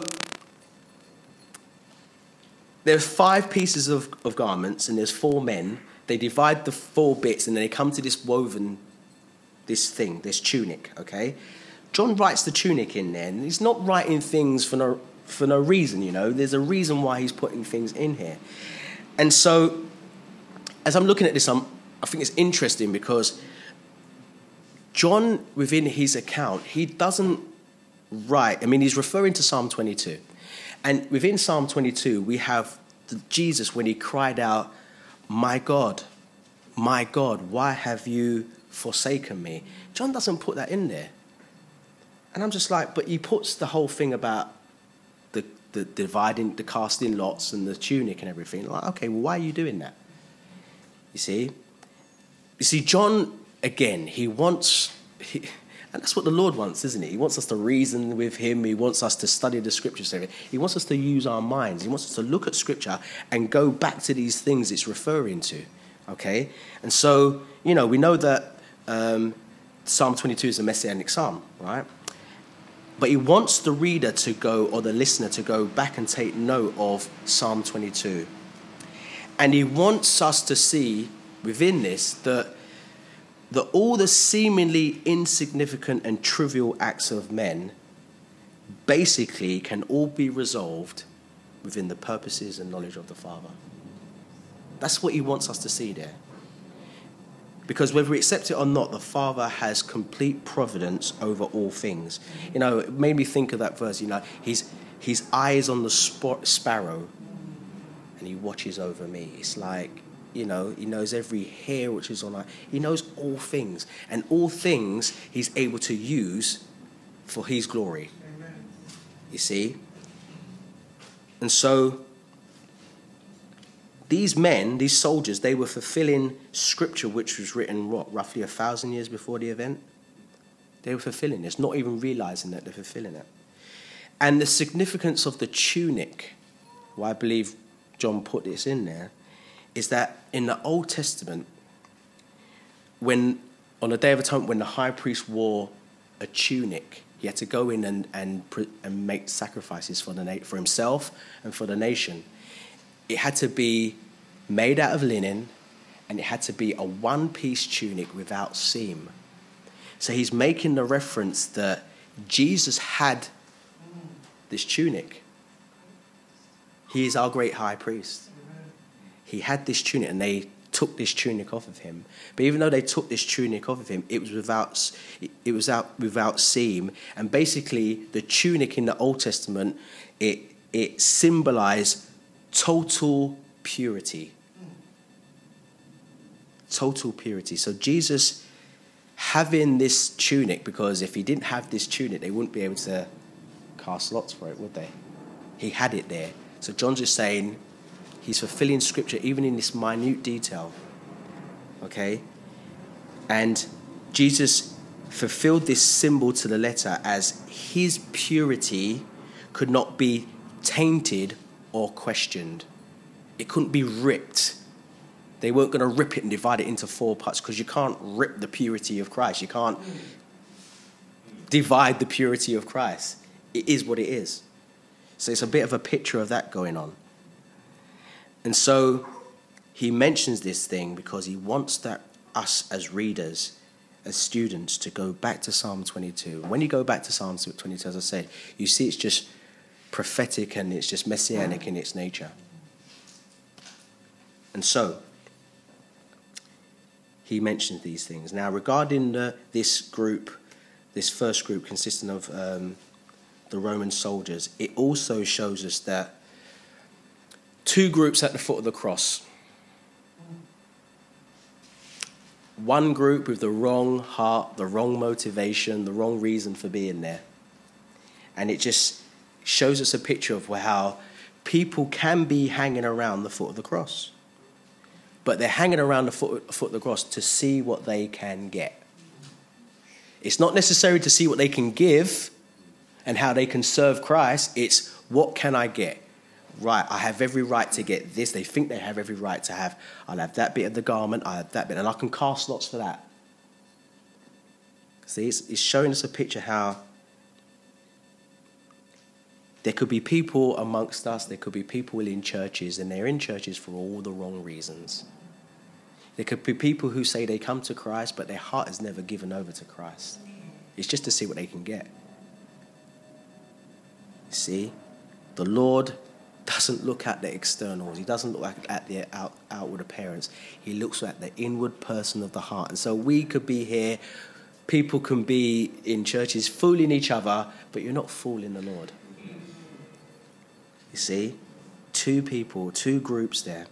there's 5 pieces of garments, and there's 4 men. They divide the 4 bits, and then they come to this woven, this tunic, okay? John writes the tunic in there, and he's not writing things for no reason, you know. There's a reason why he's putting things in here. And so, as I'm looking at this, I think it's interesting because John, within his account, he doesn't write, he's referring to Psalm 22. And within Psalm 22, we have Jesus when he cried out, my God, why have you forsaken me? John doesn't put that in there. And I'm just like, but he puts the whole thing about the dividing, the casting lots and the tunic and everything. Like, okay, well, why are you doing that? You see, John, again, he wants, And that's what the Lord wants, isn't it? He wants us to reason with him. He wants us to study the scriptures. He wants us to use our minds. He wants us to look at scripture and go back to these things it's referring to. Okay? And so, we know that Psalm 22 is a messianic psalm, right? But he wants the reader to go, or the listener to go back and take note of Psalm 22. And he wants us to see within this that all the seemingly insignificant and trivial acts of men basically can all be resolved within the purposes and knowledge of the Father. That's what he wants us to see there. Because whether we accept it or not, the Father has complete providence over all things. It made me think of that verse, his eyes on the sparrow and he watches over me. It's like, he knows every hair which is on our... He knows all things. And all things he's able to use for his glory. Amen. You see? And so these men, these soldiers, they were fulfilling scripture which was written, roughly 1,000 years before the event? They were fulfilling this, not even realizing that they're fulfilling it. And the significance of the tunic, why I believe John put this in there, is that in the Old Testament, on the Day of Atonement, when the high priest wore a tunic, he had to go in and make sacrifices for himself and for the nation. It had to be made out of linen, and it had to be a one-piece tunic without seam. So he's making the reference that Jesus had this tunic. He is our great high priest. He had this tunic, and they took this tunic off of him. But even though they took this tunic off of him, it was without seam. And basically, the tunic in the Old Testament, it symbolized total purity. Total purity. So Jesus having this tunic, because if he didn't have this tunic, they wouldn't be able to cast lots for it, would they? He had it there. So John's just saying, he's fulfilling scripture even in this minute detail. Okay? And Jesus fulfilled this symbol to the letter as his purity could not be tainted or questioned. It couldn't be ripped. They weren't going to rip it and divide it into 4 parts, because you can't rip the purity of Christ. You can't divide the purity of Christ. It is what it is. So it's a bit of a picture of that going on. And so he mentions this thing because he wants that us as readers, as students, to go back to Psalm 22. And when you go back to Psalm 22, as I said, you see it's just prophetic and it's just messianic in its nature. And so he mentions these things. Now, regarding this first group consisting of the Roman soldiers, it also shows us that 2 groups at the foot of the cross. One group with the wrong heart, the wrong motivation, the wrong reason for being there. And it just shows us a picture of how people can be hanging around the foot of the cross. But they're hanging around the foot of the cross to see what they can get. It's not necessary to see what they can give and how they can serve Christ. It's, what can I get? Right, I have every right to get this. They think they have every right to have. I'll have that bit of the garment, I have that bit, and I can cast lots for that. See, it's showing us a picture how there could be people amongst us, there could be people in churches, and they're in churches for all the wrong reasons. There could be people who say they come to Christ, but their heart is never given over to Christ. It's just to see what they can get. See, the Lord doesn't look at the externals. He doesn't look at the outward appearance. He looks at the inward person of the heart. And so we could be here, people can be in churches fooling each other, but you're not fooling the Lord. You see? 2 people, 2 groups there.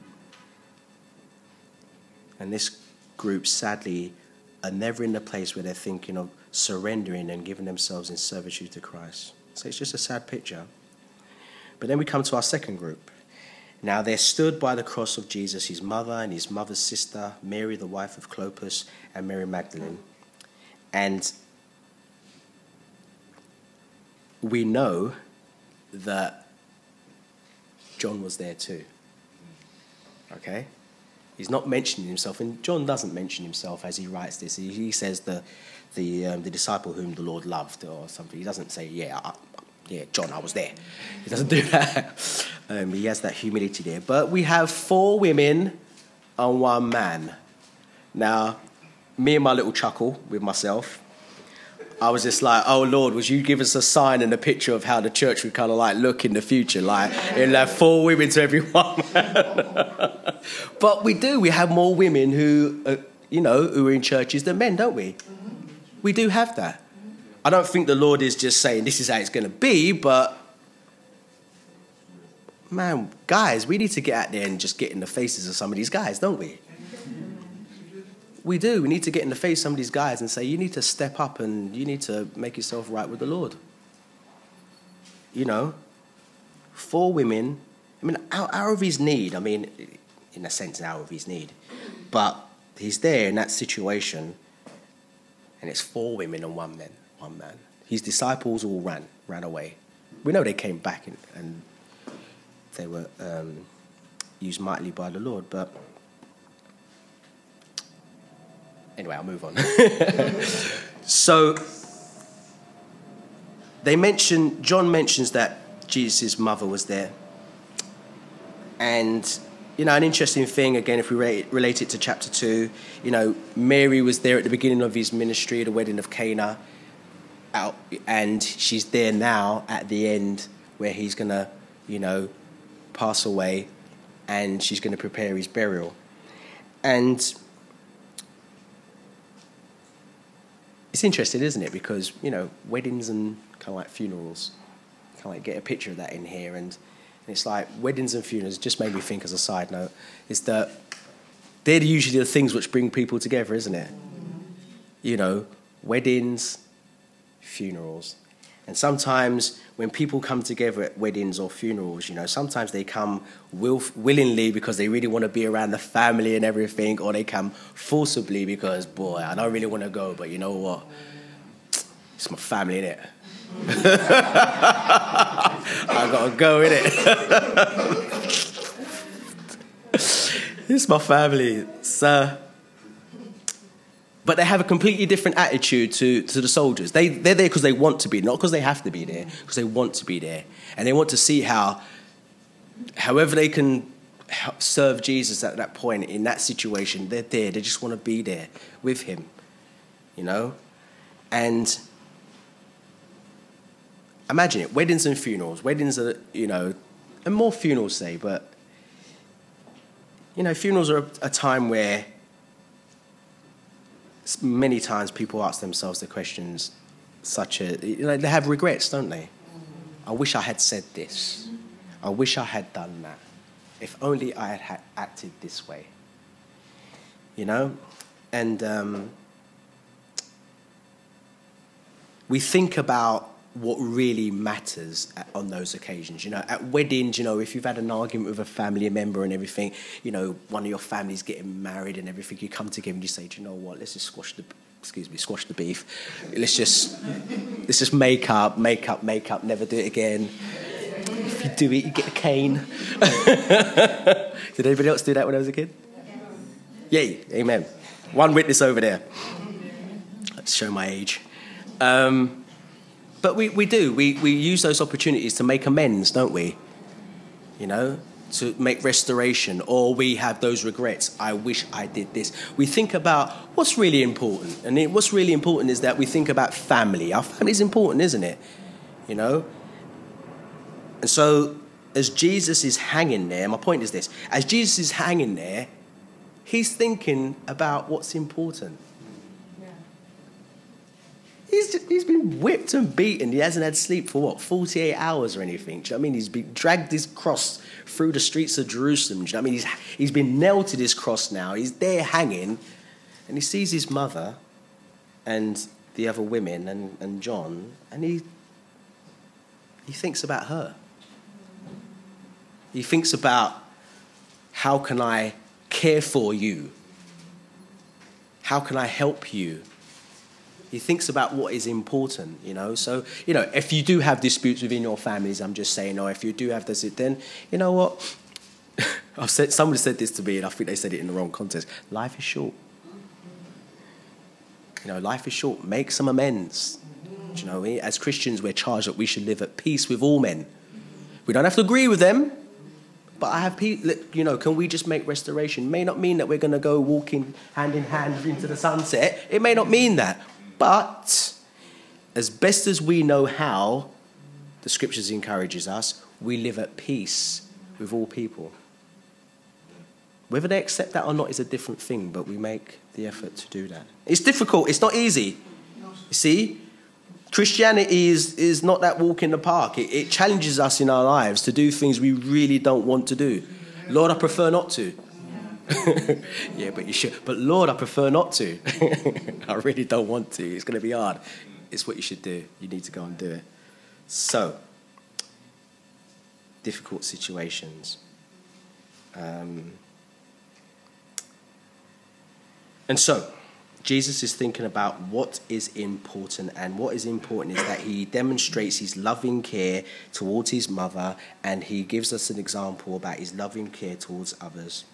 And this group, sadly, are never in the place where they're thinking of surrendering and giving themselves in servitude to Christ. So it's just a sad picture. But then we come to our second group. Now there stood by the cross of Jesus his mother and his mother's sister, Mary, the wife of Clopas, and Mary Magdalene. And we know that John was there too. Okay? He's not mentioning himself, and John doesn't mention himself as he writes this. He says the disciple whom the Lord loved or something. He doesn't say, yeah, John, I was there. He doesn't do that. He has that humility there. But we have 4 women and 1 man. Now, me and my little chuckle with myself, I was just like, oh, Lord, would you give us a sign and a picture of how the church would kind of like look in the future? Like, it'll have 4 women to every 1 man. But we do. We have more women who, who are in churches than men, don't we? We do have that. I don't think the Lord is just saying this is how it's going to be, but, man, guys, we need to get out there and just get in the faces of some of these guys, don't we? We do. We need to get in the face of some of these guys and say, you need to step up and you need to make yourself right with the Lord. 4 women. I mean, out of his need. I mean, in a sense, out of his need. But he's there in that situation, and it's 4 women and 1 man. His disciples all ran away. We know they came back and they were used mightily by the Lord, but anyway, I'll move on. So John mentions that Jesus' mother was there. And, an interesting thing, again, if we relate it to chapter 2, Mary was there at the beginning of his ministry, at the wedding of Cana, and she's there now at the end where he's going to, pass away, and she's going to prepare his burial. And it's interesting, isn't it? Because, weddings and kind of like funerals, kind of like get a picture of that in here. And it's like weddings and funerals, just made me think as a side note, is that they're usually the things which bring people together, isn't it? Weddings, funerals. And sometimes when people come together at weddings or funerals, sometimes they come willingly because they really want to be around the family and everything, or they come forcibly because, boy, I don't really want to go, but you know what? It's my family, innit? I gotta go, innit? It's my family. So, but they have a completely different attitude to the soldiers. They're there because they want to be, not because they have to be there, because they want to be there. And they want to see however they can serve Jesus at that point, in that situation, they're there. They just want to be there with him, And imagine it, weddings and funerals. Weddings are, and more funerals say, but, funerals are a time where many times people ask themselves the questions such as, they have regrets, don't they? I wish I had said this. I wish I had done that. If only I had acted this way. And we think about what really matters on those occasions. At weddings, if you've had an argument with a family member and everything, one of your family's getting married and everything, you come together and you say, do you know what, let's just squash the beef. Let's just make up, never do it again. If you do it, you get a cane. Did anybody else do that when I was a kid? Yay, amen. One witness over there. Let's show my age. But we do. We use those opportunities to make amends, don't we? To make restoration. Or we have those regrets. I wish I did this. We think about what's really important. And what's really important is that we think about family. Our family's important, isn't it? And so as Jesus is hanging there, my point is this. As Jesus is hanging there, he's thinking about what's important. He's been whipped and beaten. He hasn't had sleep for 48 hours or anything. Do you know what I mean? He's been dragged his cross through the streets of Jerusalem. Do you know what I mean? He's been nailed to this cross now. He's there hanging, and he sees his mother and the other women and John, and he thinks about her. He thinks about, how can I care for you? How can I help you? He thinks about what is important, you know. So, you know, if you do have disputes within your families, I'm just saying, or if you do have this, then, you know what? Somebody said this to me, and I think they said it in the wrong context. Life is short. You know, life is short. Make some amends. Do you know what I mean? As Christians, we're charged that we should live at peace with all men. We don't have to agree with them, but I have peace. You know, can we just make restoration? It may not mean that we're going to go walking hand in hand into the sunset. It may not mean that. But as best as we know how, the scriptures encourages us, we live at peace with all people. Whether they accept that or not is a different thing, but we make the effort to do that. It's difficult. It's not easy. You see, Christianity is not that walk in the park. It challenges us in our lives to do things we really don't want to do. Lord, I prefer not to. Yeah, but you should. But Lord, I prefer not to. I really don't want to. It's going to be hard. It's what you should do. You need to go and do it. So, difficult situations. And so, Jesus is thinking about what is important, and what is important is that he demonstrates his loving care towards his mother, and he gives us an example about his loving care towards others.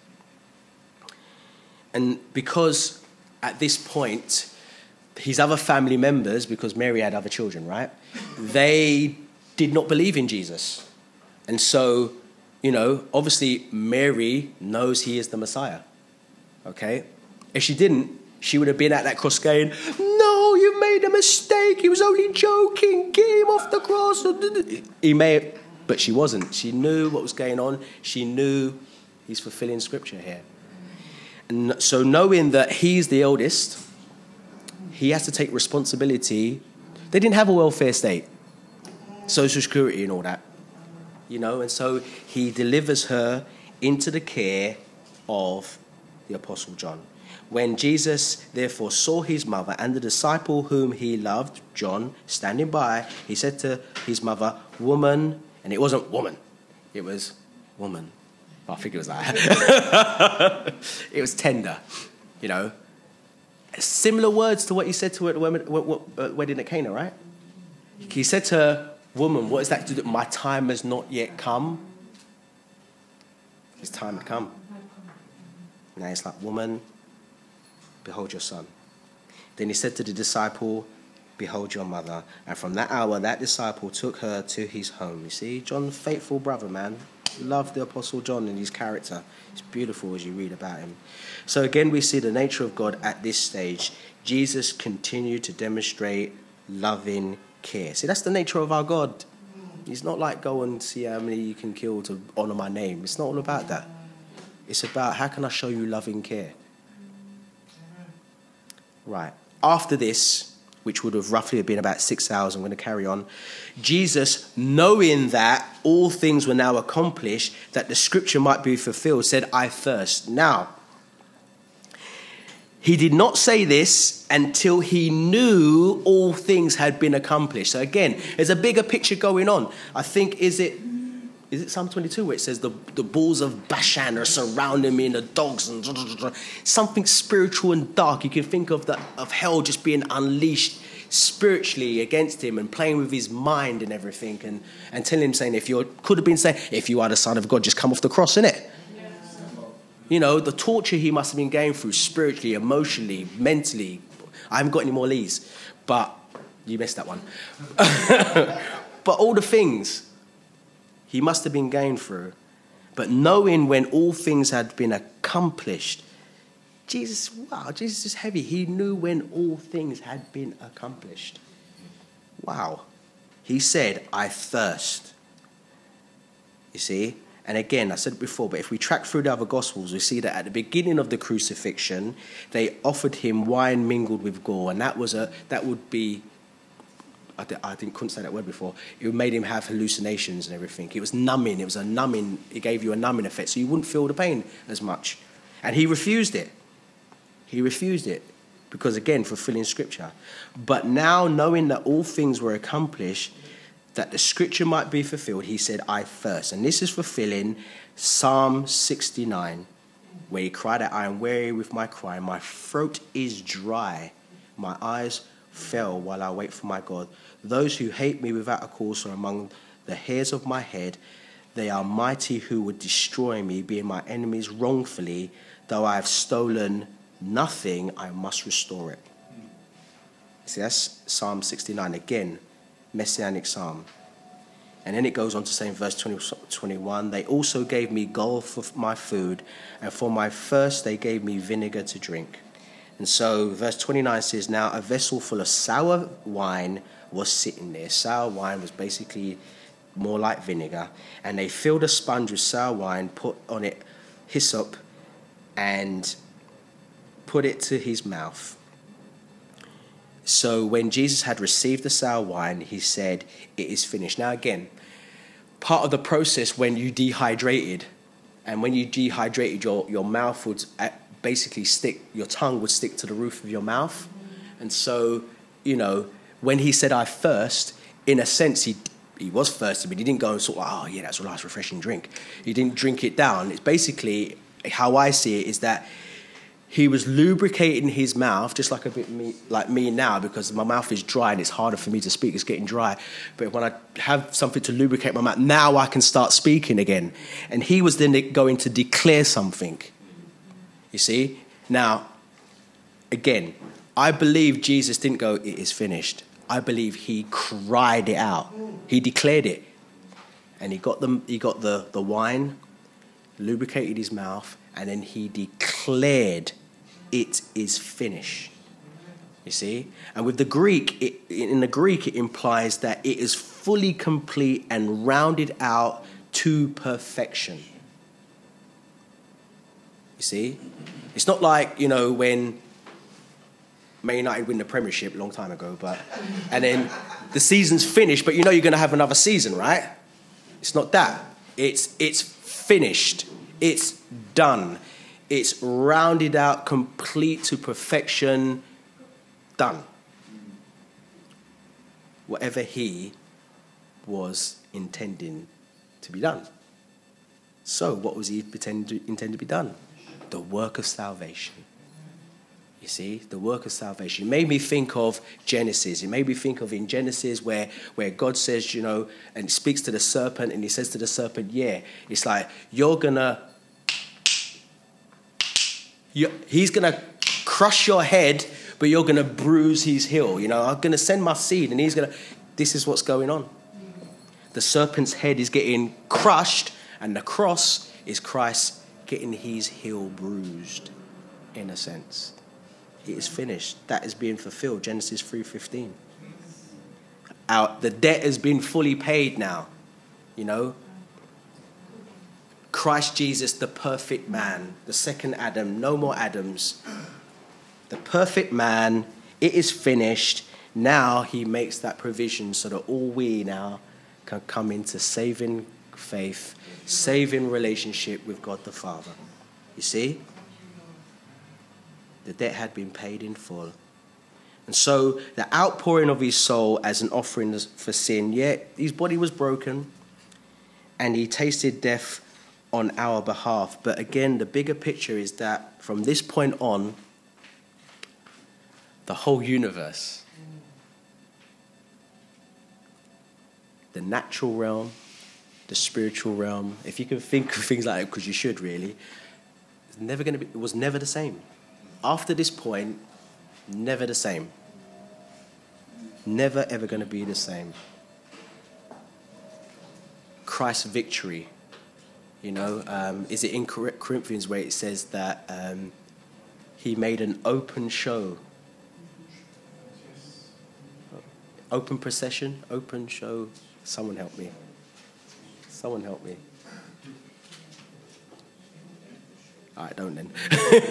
And because at this point, his other family members, because Mary had other children, right? They did not believe in Jesus. And so, you know, obviously Mary knows he is the Messiah. Okay? If she didn't, she would have been at that cross going, no, you made a mistake. He was only joking. Get him off the cross. He may have, but she wasn't. She knew what was going on. She knew he's fulfilling scripture here. And so knowing that he's the eldest, he has to take responsibility. They didn't have a welfare state, social security and all that, you know, and so he delivers her into the care of the Apostle John. When Jesus therefore saw his mother and the disciple whom he loved, John, standing by, he said to his mother, woman, and it wasn't woman, it was woman. I think it was like it was tender, you know. Similar words to what he said to her at the wedding at Cana, right? He said to her, woman, what is that to do? My time has not yet come. His time had come. Now it's like, woman, behold your son. Then he said to the disciple, behold your mother. And from that hour, that disciple took her to his home. You see, John, faithful brother, man. Love the Apostle John and his character. It's beautiful as you read about him. So again, we see the nature of God at this stage. Jesus continued to demonstrate loving care. See, that's the nature of our God. He's not like, go and see how many you can kill to honour my name. It's not all about that. It's about, how can I show you loving care? Right. After this, which would have roughly been about 6 hours, I'm going to carry on. Jesus, knowing that all things were now accomplished, that the scripture might be fulfilled, said, I thirst. Now, he did not say this until he knew all things had been accomplished. So again, there's a bigger picture going on. I think, is it Psalm 22 where it says the bulls of Bashan are surrounding me and the dogs and something spiritual and dark. You can think of hell just being unleashed spiritually against him and playing with his mind and everything and telling him, saying, if you are the Son of God, just come off the cross, innit? You know, the torture he must have been going through spiritually, emotionally, mentally. I haven't got any more Lees, but you missed that one. But all the things he must have been going through. But knowing when all things had been accomplished, Jesus is heavy. He knew when all things had been accomplished. Wow. He said, I thirst. You see? And again, I said it before, but if we track through the other Gospels, we see that at the beginning of the crucifixion, they offered him wine mingled with gall, and that would be, couldn't say that word before. It made him have hallucinations and everything. It was numbing. It gave you a numbing effect, so you wouldn't feel the pain as much. And he refused it. He refused it because, again, fulfilling scripture. But now, knowing that all things were accomplished, that the scripture might be fulfilled, he said, I thirst. And this is fulfilling Psalm 69, where he cried out, I am weary with my cry. My throat is dry. My eyes fell while I wait for my God. Those who hate me without a cause are among the hairs of my head. They are mighty who would destroy me, being my enemies wrongfully. Though I have stolen nothing, I must restore it. See, that's Psalm 69. Again, messianic psalm. And then it goes on to say in verse 21, they also gave me gall for my food, and for my thirst they gave me vinegar to drink. And so verse 29 says, now a vessel full of sour wine was sitting there. Sour wine was basically more like vinegar. And they filled a sponge with sour wine, put on it hyssop, and put it to his mouth. So when Jesus had received the sour wine, he said, it is finished. Now again, part of the process when you dehydrated, and when you dehydrated, your mouth would basically stick, your tongue would stick to the roof of your mouth. And so, when he said, I thirst, in a sense, he was thirsty, but he didn't go and sort of, oh yeah, that's a nice refreshing drink. He didn't drink it down. It's basically, how I see it is that he was lubricating his mouth, just like like me now, because my mouth is dry and it's harder for me to speak. It's getting dry. But when I have something to lubricate my mouth, now I can start speaking again. And he was then going to declare something. You see? Now, again, I believe Jesus didn't go, it is finished. I believe he cried it out. He declared it. And he got the wine, lubricated his mouth, and then he declared, it is finished. You see? And with the Greek, in the Greek, it implies that it is fully complete and rounded out to perfection. You see? It's not like, when Man United win the Premiership a long time ago, and then the season's finished, but you're going to have another season, right? It's not that. It's finished. It's done. It's rounded out, complete to perfection, done. Whatever he was intending to be done. So what was he intend to be done? The work of salvation. You see, the work of salvation. It made me think of Genesis. It made me think of in Genesis where God says, and speaks to the serpent, and he says to the serpent, it's like, he's going to crush your head, but you're going to bruise his heel. I'm going to send my seed, and this is what's going on. The serpent's head is getting crushed, and the cross is Christ getting his heel bruised, in a sense. It is finished. That is being fulfilled. Genesis 3:15. The debt has been fully paid now. Christ Jesus, the perfect man, the second Adam, no more Adams. The perfect man, it is finished. Now he makes that provision so that all we now can come into saving faith, saving relationship with God the Father. You see? The debt had been paid in full. And so the outpouring of his soul as an offering for sin, his body was broken and he tasted death on our behalf. But again, the bigger picture is that from this point on, the whole universe, the natural realm, the spiritual realm, if you can think of things like that, because you should really, it was never the same. After this point, never the same. Never, ever going to be the same. Christ's victory. Is it in Corinthians where it says that he made an open show? Open procession? Open show? Someone help me. All right, don't then.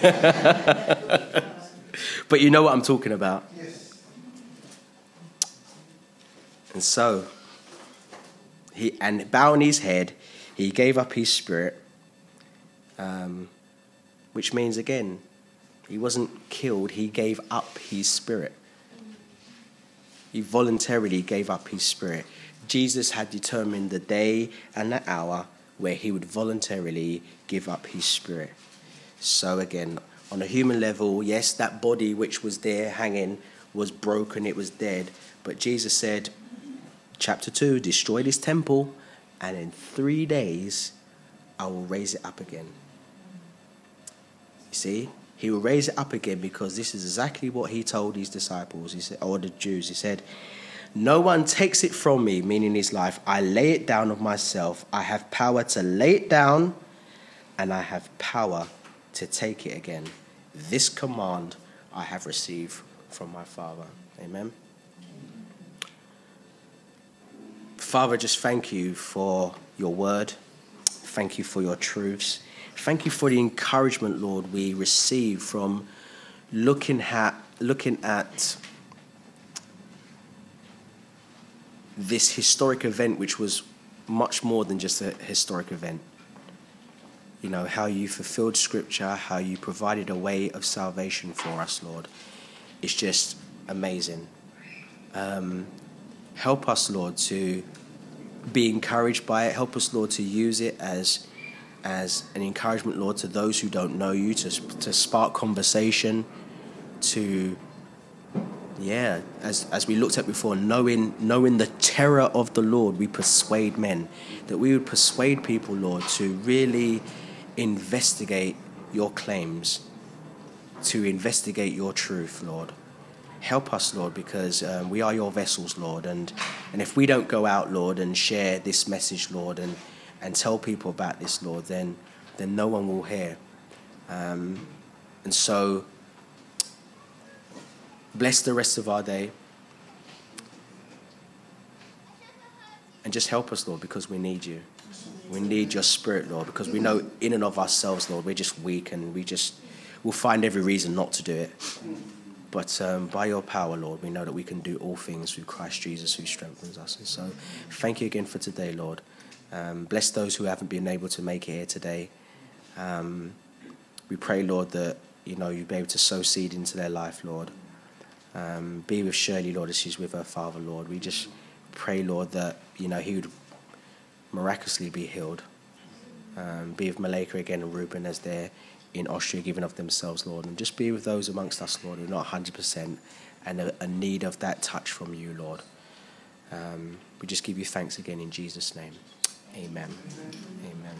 But you know what I'm talking about. Yes. And so, bowing his head, he gave up his spirit, which means, again, he wasn't killed, he gave up his spirit. He voluntarily gave up his spirit. Jesus had determined the day and the hour where he would voluntarily give up his spirit. So again, on a human level, yes, that body which was there hanging was broken, it was dead. But Jesus said, chapter 2, destroy this temple, and in 3 days I will raise it up again. You see, he will raise it up again because this is exactly what he told his disciples, he said, or the Jews. He said, no one takes it from me, meaning his life. I lay it down of myself. I have power to lay it down, and I have power to take it again. This command I have received from my Father. Amen. Father, just thank you for your word. Thank you for your truths. Thank you for the encouragement, Lord, we receive from looking at this historic event, which was much more than just a historic event. You know, how you fulfilled Scripture, how you provided a way of salvation for us, Lord. It's just amazing. Help us, Lord, to be encouraged by it. Help us, Lord, to use it as an encouragement, Lord, to those who don't know you, to spark conversation, to, as we looked at before, knowing the terror of the Lord, we persuade men, that we would persuade people, Lord, to really investigate your claims, to investigate your truth, Lord. Help us, Lord, because we are your vessels, Lord, and if we don't go out, Lord, and share this message, Lord, and tell people about this, Lord, then no one will hear. And so, bless the rest of our day. And just help us, Lord, because we need you. We need your Spirit, Lord, because we know in and of ourselves, Lord, we're just weak and we'll find every reason not to do it. But by your power, Lord, we know that we can do all things through Christ Jesus who strengthens us. And so thank you again for today, Lord. Bless those who haven't been able to make it here today. We pray, Lord, that you'll be able to sow seed into their life, Lord. Be with Shirley, Lord, as she's with her father, Lord. We just pray, Lord, that he would miraculously be healed. Be with Malika again and Ruben as they're in Austria giving of themselves, Lord. And just be with those amongst us, Lord, who are not 100% and a need of that touch from you, Lord. We just give you thanks again in Jesus' name. Amen. Amen.